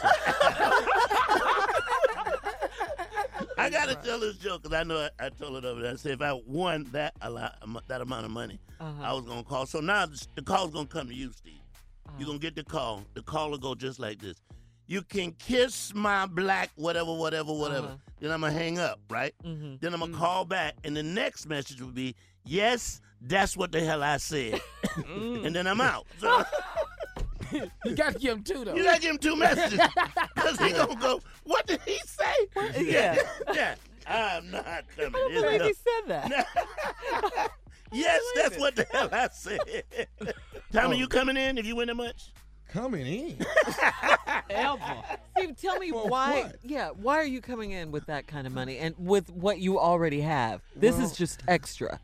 I gotta tell this joke because I know I, I told it over there. I said if I won that a lot, that amount of money, Uh-huh. I was gonna call. So now the, the call's gonna come to you, Steve. You're gonna get the call. The call will go just like this. You can kiss my black whatever, whatever, whatever. Uh-huh. Then I'm gonna hang up, right? Mhm. Then I'm gonna call back, and the next message will be, "Yes, that's what the hell I said," and then I'm out. So You got to give him two, though. you gotta give him two messages because he gonna go, "What did he say?" Yeah. yeah. I'm not coming. I don't It's believe no- he said that. Yes, that's what the hell I said. Tommy, you coming in if you win that much? Coming in. Ever. Steve, tell me For why. what? Yeah, why are you coming in with that kind of money and with what you already have? This Well- is just extra.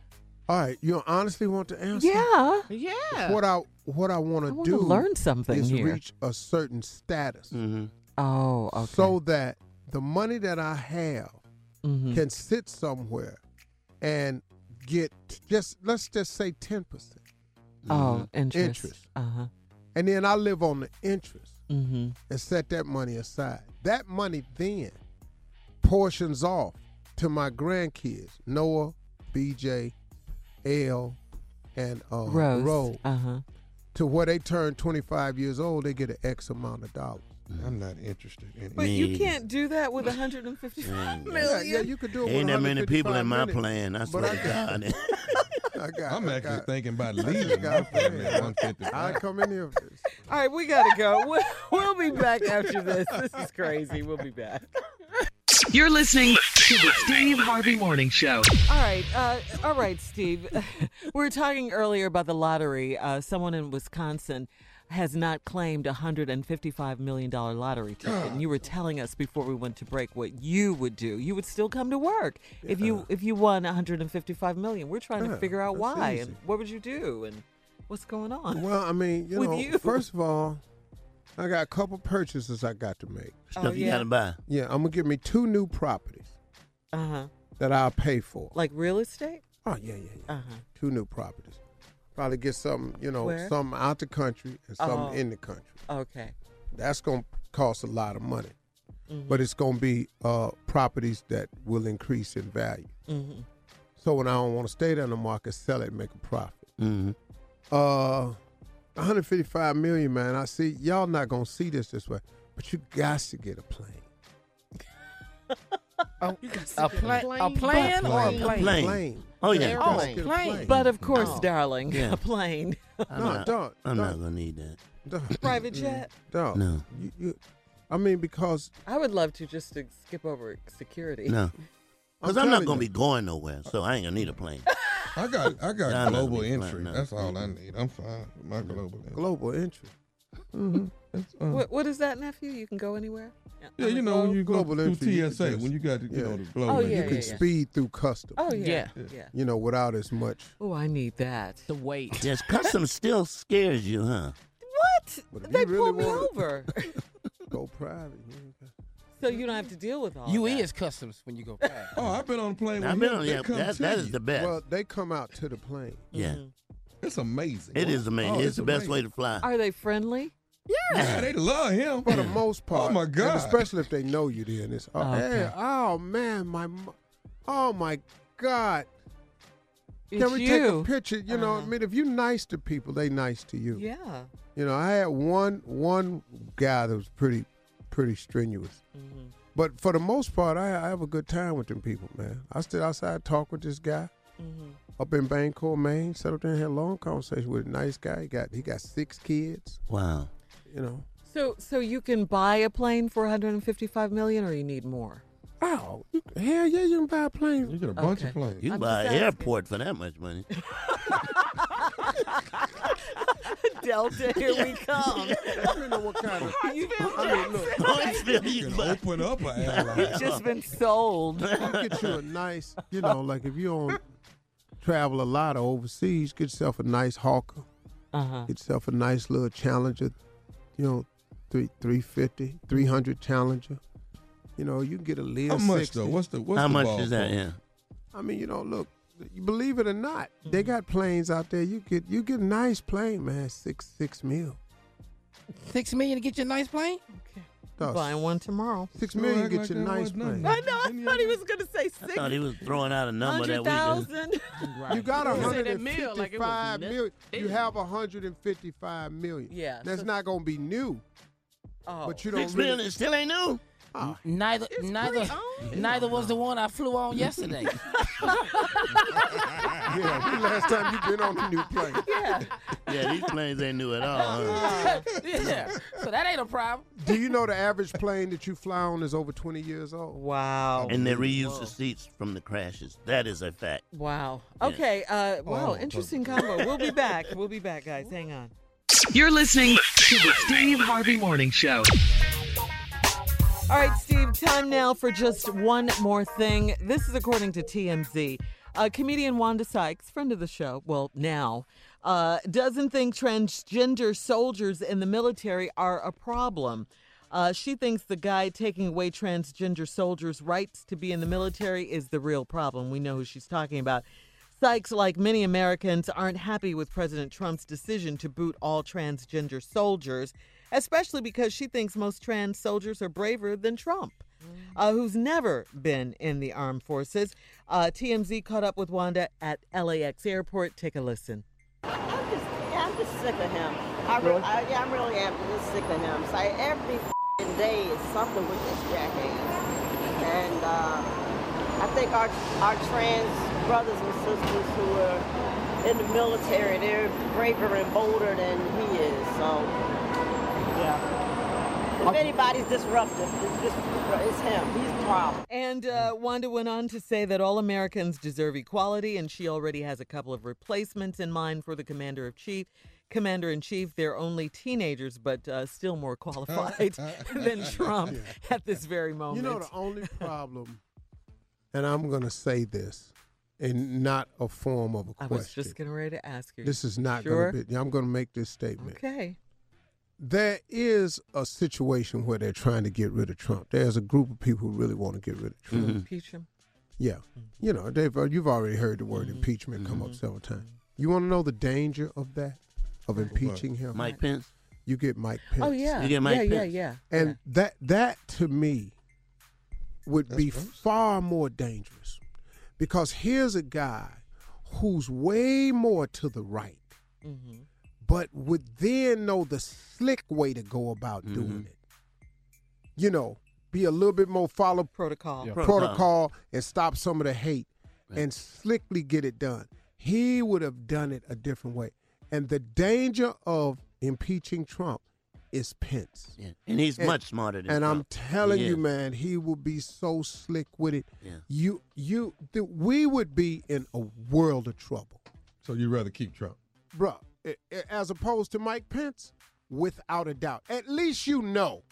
All right, you honestly want to answer? Yeah. Yeah. What I what I want I to wanna do learn something is here. reach a certain status, Mm-hmm. Oh, okay. so that the money that I have Mhm. can sit somewhere and get just let's just say ten percent Oh, interest. interest, Uh-huh. and then I live on the interest Mm-hmm. and set that money aside. That money then portions off to my grandkids, Noah, B J, L, and uh, Rose. Rose. Uh-huh. To where they turn twenty-five years old, they get an X amount of dollars. I'm not interested in But it. you can't do that with one hundred fifty-five million. Yeah, yeah, you could do it with Ain't that many people in my one hundred fifty-five plan. I minutes. swear But to I got- God. I got, I'm I actually got- thinking about I just leaving my got family at paid. one fifty-five. I come in here. All right, we got to go. We'll, we'll be back after this. This is crazy. We'll be back. You're listening to the Steve Harvey Morning Show. All right, uh, all right, Steve. We were talking earlier about the lottery. Uh, someone in Wisconsin has not claimed a one hundred fifty-five million dollars lottery ticket. And you were telling us before we went to break what you would do. You would still come to work if you if you won one hundred fifty-five million dollars. We're trying Yeah, to figure out that's why easy. and what would you do and what's going on. Well, I mean, you With know, you. first of all, I got a couple purchases I got to make. Stuff Oh, you yeah? gotta buy. Yeah, I'm gonna give me two new properties Uh-huh. that I'll pay for. Like real estate? Oh yeah, yeah, yeah. Uh-huh. Two new properties. Probably get something, you know, Where? something out the country and something Oh. in the country. Okay. That's gonna cost a lot of money, Mhm. but it's gonna be uh, properties that will increase in value. Mm-hmm. So when I don't want to stay there no more, I can sell it and make a profit. Mm-hmm. Uh, one hundred fifty-five million, man. I see y'all not gonna see this this way, but you got to get a plane. A, a, pla- a plan or a Plane. plane? Plane. Plane. Oh, yeah. You Oh, gotta get a plane. But of course, Oh. darling, Yeah. a plane. I'm No, not, don't. I'm don't, not gonna need that. don't. Private jet. Don't. No. You, you, I mean, because I would love to just to skip over security. No. Because I'm, telling not gonna you. be going nowhere, so I ain't gonna need a plane. I got I got Nah, I'm not global gonna be flying, entry. no. That's all I need. I'm fine with my global entry. global interest. Mm-hmm. That's, uh, What, what is that, nephew? You can go anywhere? yeah, On you the know when globe? you go Global through entry, you T can S A, just- when you got to, you yeah. know, the global Oh, entry. yeah, You can yeah, yeah. speed through customs. Oh, yeah. Yeah. Yeah. You know, without as much. Oh, I need that. The weight. Yes, customs still scares you, huh? What? But if They you really pulled me want it- over. Go private. you ain't got- So you don't have to deal with all You that. is customs when you go past. Oh, I've been on a plane with I've him. been on, They yeah, come that, to that you. is the best. Well, they come out to the plane. yeah, It's amazing. it is amazing. Oh, it's, the best amazing. way to fly. Are they friendly? Yeah, they love him. For the most part. Oh, my and God. especially if they know you then. It's, oh, Okay. hey, oh, man, my, mo- oh, my God. It's Can we you. take a picture? You know, I Uh-huh. mean, if you nice to people, they nice to you. Yeah. You know, I had one one guy that was pretty pretty strenuous. Mm-hmm. But for the most part, I, I have a good time with them people, man. I stood outside, talk with this guy Mm-hmm. up in Bancourt, Maine. Sat up there and had a long conversation with a nice guy. He got he got six kids. Wow. You know. So, so you can buy a plane for one hundred fifty-five million, or you need more? Oh, you, hell yeah, you can buy a plane. You get a bunch Okay. of planes. You can I'm buy just an asking. airport for that much money. Delta, here we come. You know what kind of. You I mean, look, Huntsville, You you can can buy. open up an airline. It's just been sold. you get you a nice, you know, like if you don't travel a lot or overseas, get yourself a nice Hawker. Uh-huh. Get yourself a nice little Challenger, you know, three three fifty, three hundred Challenger. You know, you can get a Lear How much sixty. though? What's the what's How the much ball is that? for? Yeah. I mean, you know, look, you believe it or not, they got planes out there. You get you get a nice plane, man, six six mil. Six million to get you a nice plane? Okay. Dog, Buying one tomorrow. Six You million act get like you a that nice was nothing. plane. I know. I thought he was going to say I six thought he was throwing out a number that hundred we just. thousand. You got a You said hundred that and mil like it was fifty-five nothing. million. You have a hundred and fifty-five million. Yeah. That's so- not gonna be new, Oh. but you don't Six really. million still ain't new. Oh, Neither, neither, neither was the one I flew on yesterday. yeah, when last time you been on a new plane? Yeah. Yeah, these planes ain't new at all. Huh? Yeah, so that ain't a problem. Do you know the average plane that you fly on is over twenty years old? Wow. And they reuse the seats from the crashes. That is a fact. Wow. Yeah. Okay. Uh, wow. Oh, Interesting combo. We'll be back. We'll be back, guys. Hang on. You're listening to the Steve Harvey Morning Show. All right, Steve, time now for just one more thing. This is according to T M Z. Uh, comedian Wanda Sykes, friend of the show, well, now, uh, doesn't think transgender soldiers in the military are a problem. Uh, she thinks the guy taking away transgender soldiers' rights to be in the military is the real problem. We know who she's talking about. Sykes, like many Americans, aren't happy with President Trump's decision to boot all transgender soldiers, especially because she thinks most trans soldiers are braver than Trump. Uh, who's never been in the armed forces. Uh, T M Z caught up with Wanda at L A X airport. Take a listen. I'm just, yeah, I'm just sick of him. I, re- Really? I, yeah, I'm really am just sick of him. It's like every f***ing day is something with this jackass. And uh, I think our our trans brothers and sisters who are in the military, they're braver and bolder than he is. So, yeah. If anybody's disruptive, it's, just, it's him. He's the problem. And uh, Wanda went on to say that all Americans deserve equality, and she already has a couple of replacements in mind for the commander of chief. Commander in chief, they're only teenagers, but uh, still more qualified than Trump at this very moment. You know, the only problem, and I'm going to say this, and not a form of a I question. was just getting ready to ask you. This is not Sure? going to be, I'm going to make this statement. Okay. There is a situation where they're trying to get rid of Trump. There's a group of people who really want to get rid of Trump. Impeach him. Yeah. You know, they've, uh, you've already heard the word impeachment come up several times. You want to know the danger of that, of impeaching him? Mike Pence? You get Mike Pence. Oh, yeah. You get Mike yeah, Pence. yeah, yeah. And that, that to me, would That's be gross. far more dangerous. Because here's a guy who's way more to the right, Mm-hmm. but would then know the slick way to go about Mm-hmm. doing it. You know, be a little bit more follow Protocol. Yeah. protocol and stop some of the hate Right. and slickly get it done. He would have done it a different way. And the danger of impeaching Trump is Pence. Yeah. And he's And- much smarter than And I'm Trump. telling He you, is. man, he will be so slick with it. Yeah. You, you, th- we would be in a world of trouble, So you'd rather keep Trump? bruh. I- I- As opposed to Mike Pence, without a doubt. At least you know,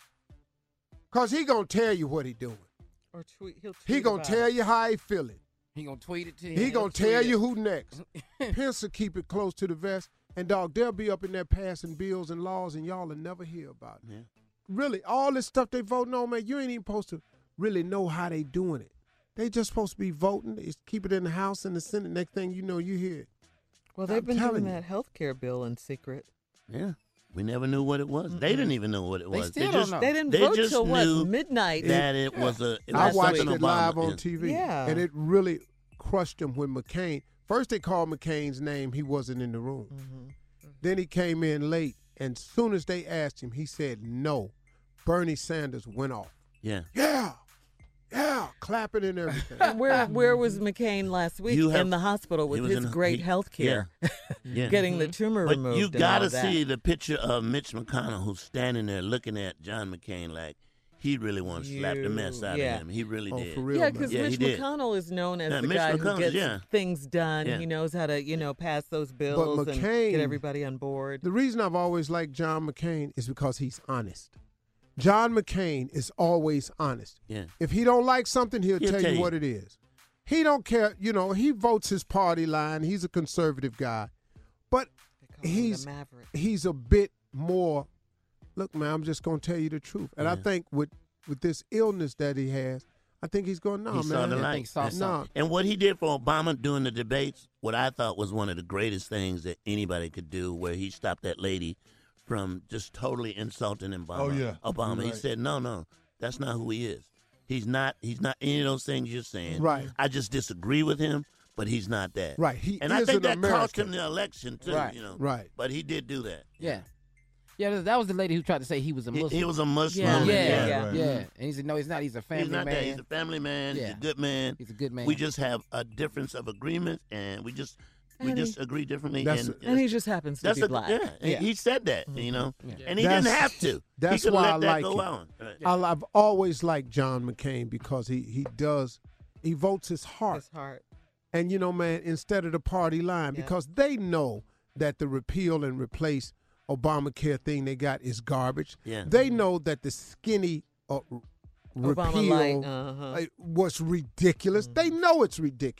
cause he gonna tell you what he doing. Or tweet. He'll tweet He gonna about tell it. you how he feeling. He gonna tweet it to you. He gonna tell tweet you it. who next. Pence will keep it close to the vest, and dog, they'll be up in there passing bills and laws, and y'all will never hear about it. Yeah. Really, all this stuff they voting on, man, you ain't even supposed to really know how they doing it. They just supposed to be voting. It's keep it in the House and the Senate. Next thing you know, you hear it. Well, they've I'm been telling doing you. that health care bill in secret. Yeah. We never knew what it was. They didn't even know what it They was. still they don't just, know. They didn't They vote just till what, knew midnight? that it was a. It I was watched something it Obama live on did. T V. Yeah. And it really crushed him when McCain, first they called McCain's name, he wasn't in the room. Mm-hmm. Then he came in late, and soon as they asked him, he said no. Bernie Sanders went off. Yeah. Yeah, yeah, clapping and everything. And where where was McCain last week? You have- in the hospital with he was his in the- great he- health care, Yeah. getting the tumor But removed. you and gotta all that. see the picture of Mitch McConnell who's standing there looking at John McCain like he really wanted to slap the mess out yeah. of him. He really Oh, did. for real, Yeah, man. because Yeah, he Mitch did. McConnell is known as Yeah, the Mitch guy who McConnell, gets yeah. things done. Yeah. He knows how to, you know, pass those bills and McCain- get everybody on board. The reason I've always liked John McCain is because he's honest. John McCain is always honest. Yeah. If he don't like something, he'll, He'll tell, tell you you. what it is. He don't care. You know, he votes his party line. He's a conservative guy. But They call him the he's Maverick. he's a bit more, look, man, I'm just going to tell you the truth. And I Yeah. think with, with this illness that he has, I think he's going, no, he man. saw the I light. think saw No. something. And what he did for Obama during the debates, what I thought was one of the greatest things that anybody could do, where he stopped that lady from just totally insulting Obama. Oh, yeah. Obama. He Right. said, no, no, that's not who he is. He's not. He's not any of those things you're saying. Right. I just disagree with him, but he's not that. Right. He And I is think an that cost American. him the election too. Right. You know. Right. But he did do that. Yeah. Yeah, that was the lady who tried to say he was a He, Muslim. he was a Muslim. Yeah, yeah, yeah, yeah, yeah. And he said, no, he's not. He's a family He's not man. that. He's a family man. He's Yeah. a good man. He's a good man. We just have a difference of agreement, and we just we And he- just agree differently. That's- and And he just happens to that's be a, black. Yeah, and Yeah. he said that, you know, Yeah. and he That's- didn't have to. That's he could why let I that like go him. on. Right. I, I've always liked John McCain because he, he does, he votes his heart. His heart. And, you know, man, instead of the party line, Yeah. because they know that the repeal and replace Obamacare thing they got is garbage. Yeah. They know that the skinny uh, r- Obama repeal light, uh-huh. uh, was ridiculous. They know it's ridiculous.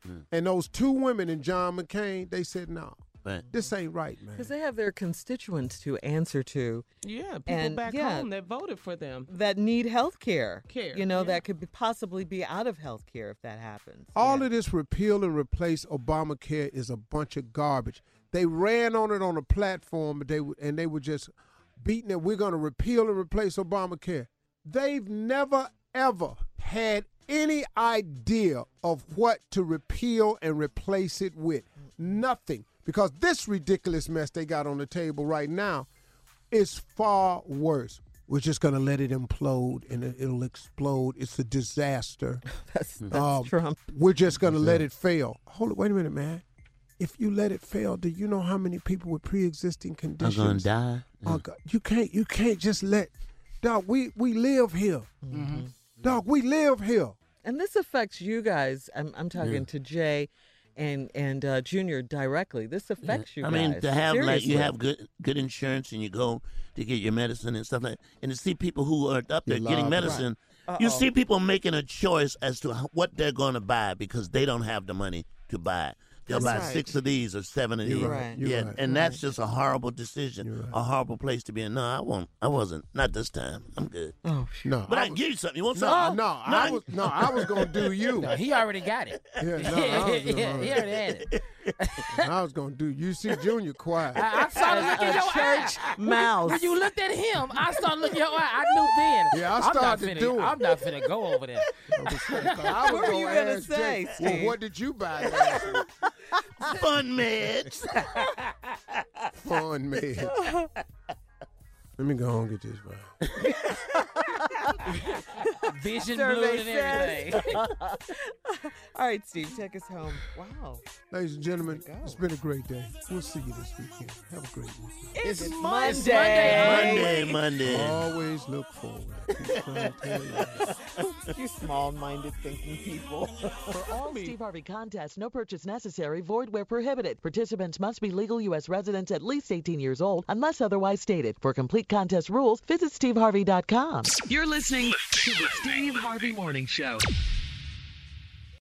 And those two women in John McCain, they said, no, right. this ain't right, man. Because they have their constituents to answer to. Yeah, people and, back yeah, home that voted for them. that need health care. Care, You know, yeah. that could be possibly be out of health care if that happens. All of this repeal and replace Obamacare is a bunch of garbage. They ran on it on a platform, but they w- and they were just beating it. We're going to repeal and replace Obamacare. They've never, ever had any idea of what to repeal and replace it with. Nothing. Because this ridiculous mess they got on the table right now is far worse. We're just going to let it implode and it- it'll explode. It's a disaster. that's that's Um, Trump. We're just going to let it fail. Hold it. Wait a minute, man. If you let it fail, do you know how many people with pre-existing I'm conditions gonna die. are go- you can't. You can't just let. Dog, we we live here. Mm-hmm. Dog, we live here. And this affects you guys. I'm, I'm talking Yeah. to Jay and and uh, Junior directly. This affects you I guys. mean, to have like Seriously. you have good good insurance and you go to get your medicine and stuff like that, and to see people who are up there You're getting liable. medicine, Right. you Uh-oh. see people making a choice as to how- what they're going to buy because they don't have the money to buy it. They'll That's buy right. six of these or seven of You're these. right. You're Yeah, right. and that's just a horrible decision, a horrible place to be in. No, I won't. I wasn't. Not this time. I'm good. Oh, No, But I, I can was, give you something. You want no, something? no, I was no, I was gonna do you. No, he already got it. Yeah, no, I was yeah, gonna, he already had it. I was gonna do. You see, Junior quiet. I, I saw the look in A your church eye. mouse. When you looked at him, I saw the look in your eye. I knew then. Yeah, I I'm not started to finna, do it. I'm not finna go over there. I was What were you gonna ask say, Jay, well, Steve? what did you buy last week? Fun meds. Fun man. Let me go home and get this right. Vision Survey blurred and everything. All right, Steve, take us home. Wow. Ladies and gentlemen, it's been a great day. We'll see you this weekend. Have a great weekend. It's, It's Monday. Monday, Monday. Always look forward. Keep trying to tell you. You small-minded thinking people. For all Steve Harvey contests, no purchase necessary, void where prohibited. Participants must be legal U S residents at least eighteen years old unless otherwise stated. For complete contest rules, visit steve harvey dot com. You're listening to the Steve Harvey Morning Show.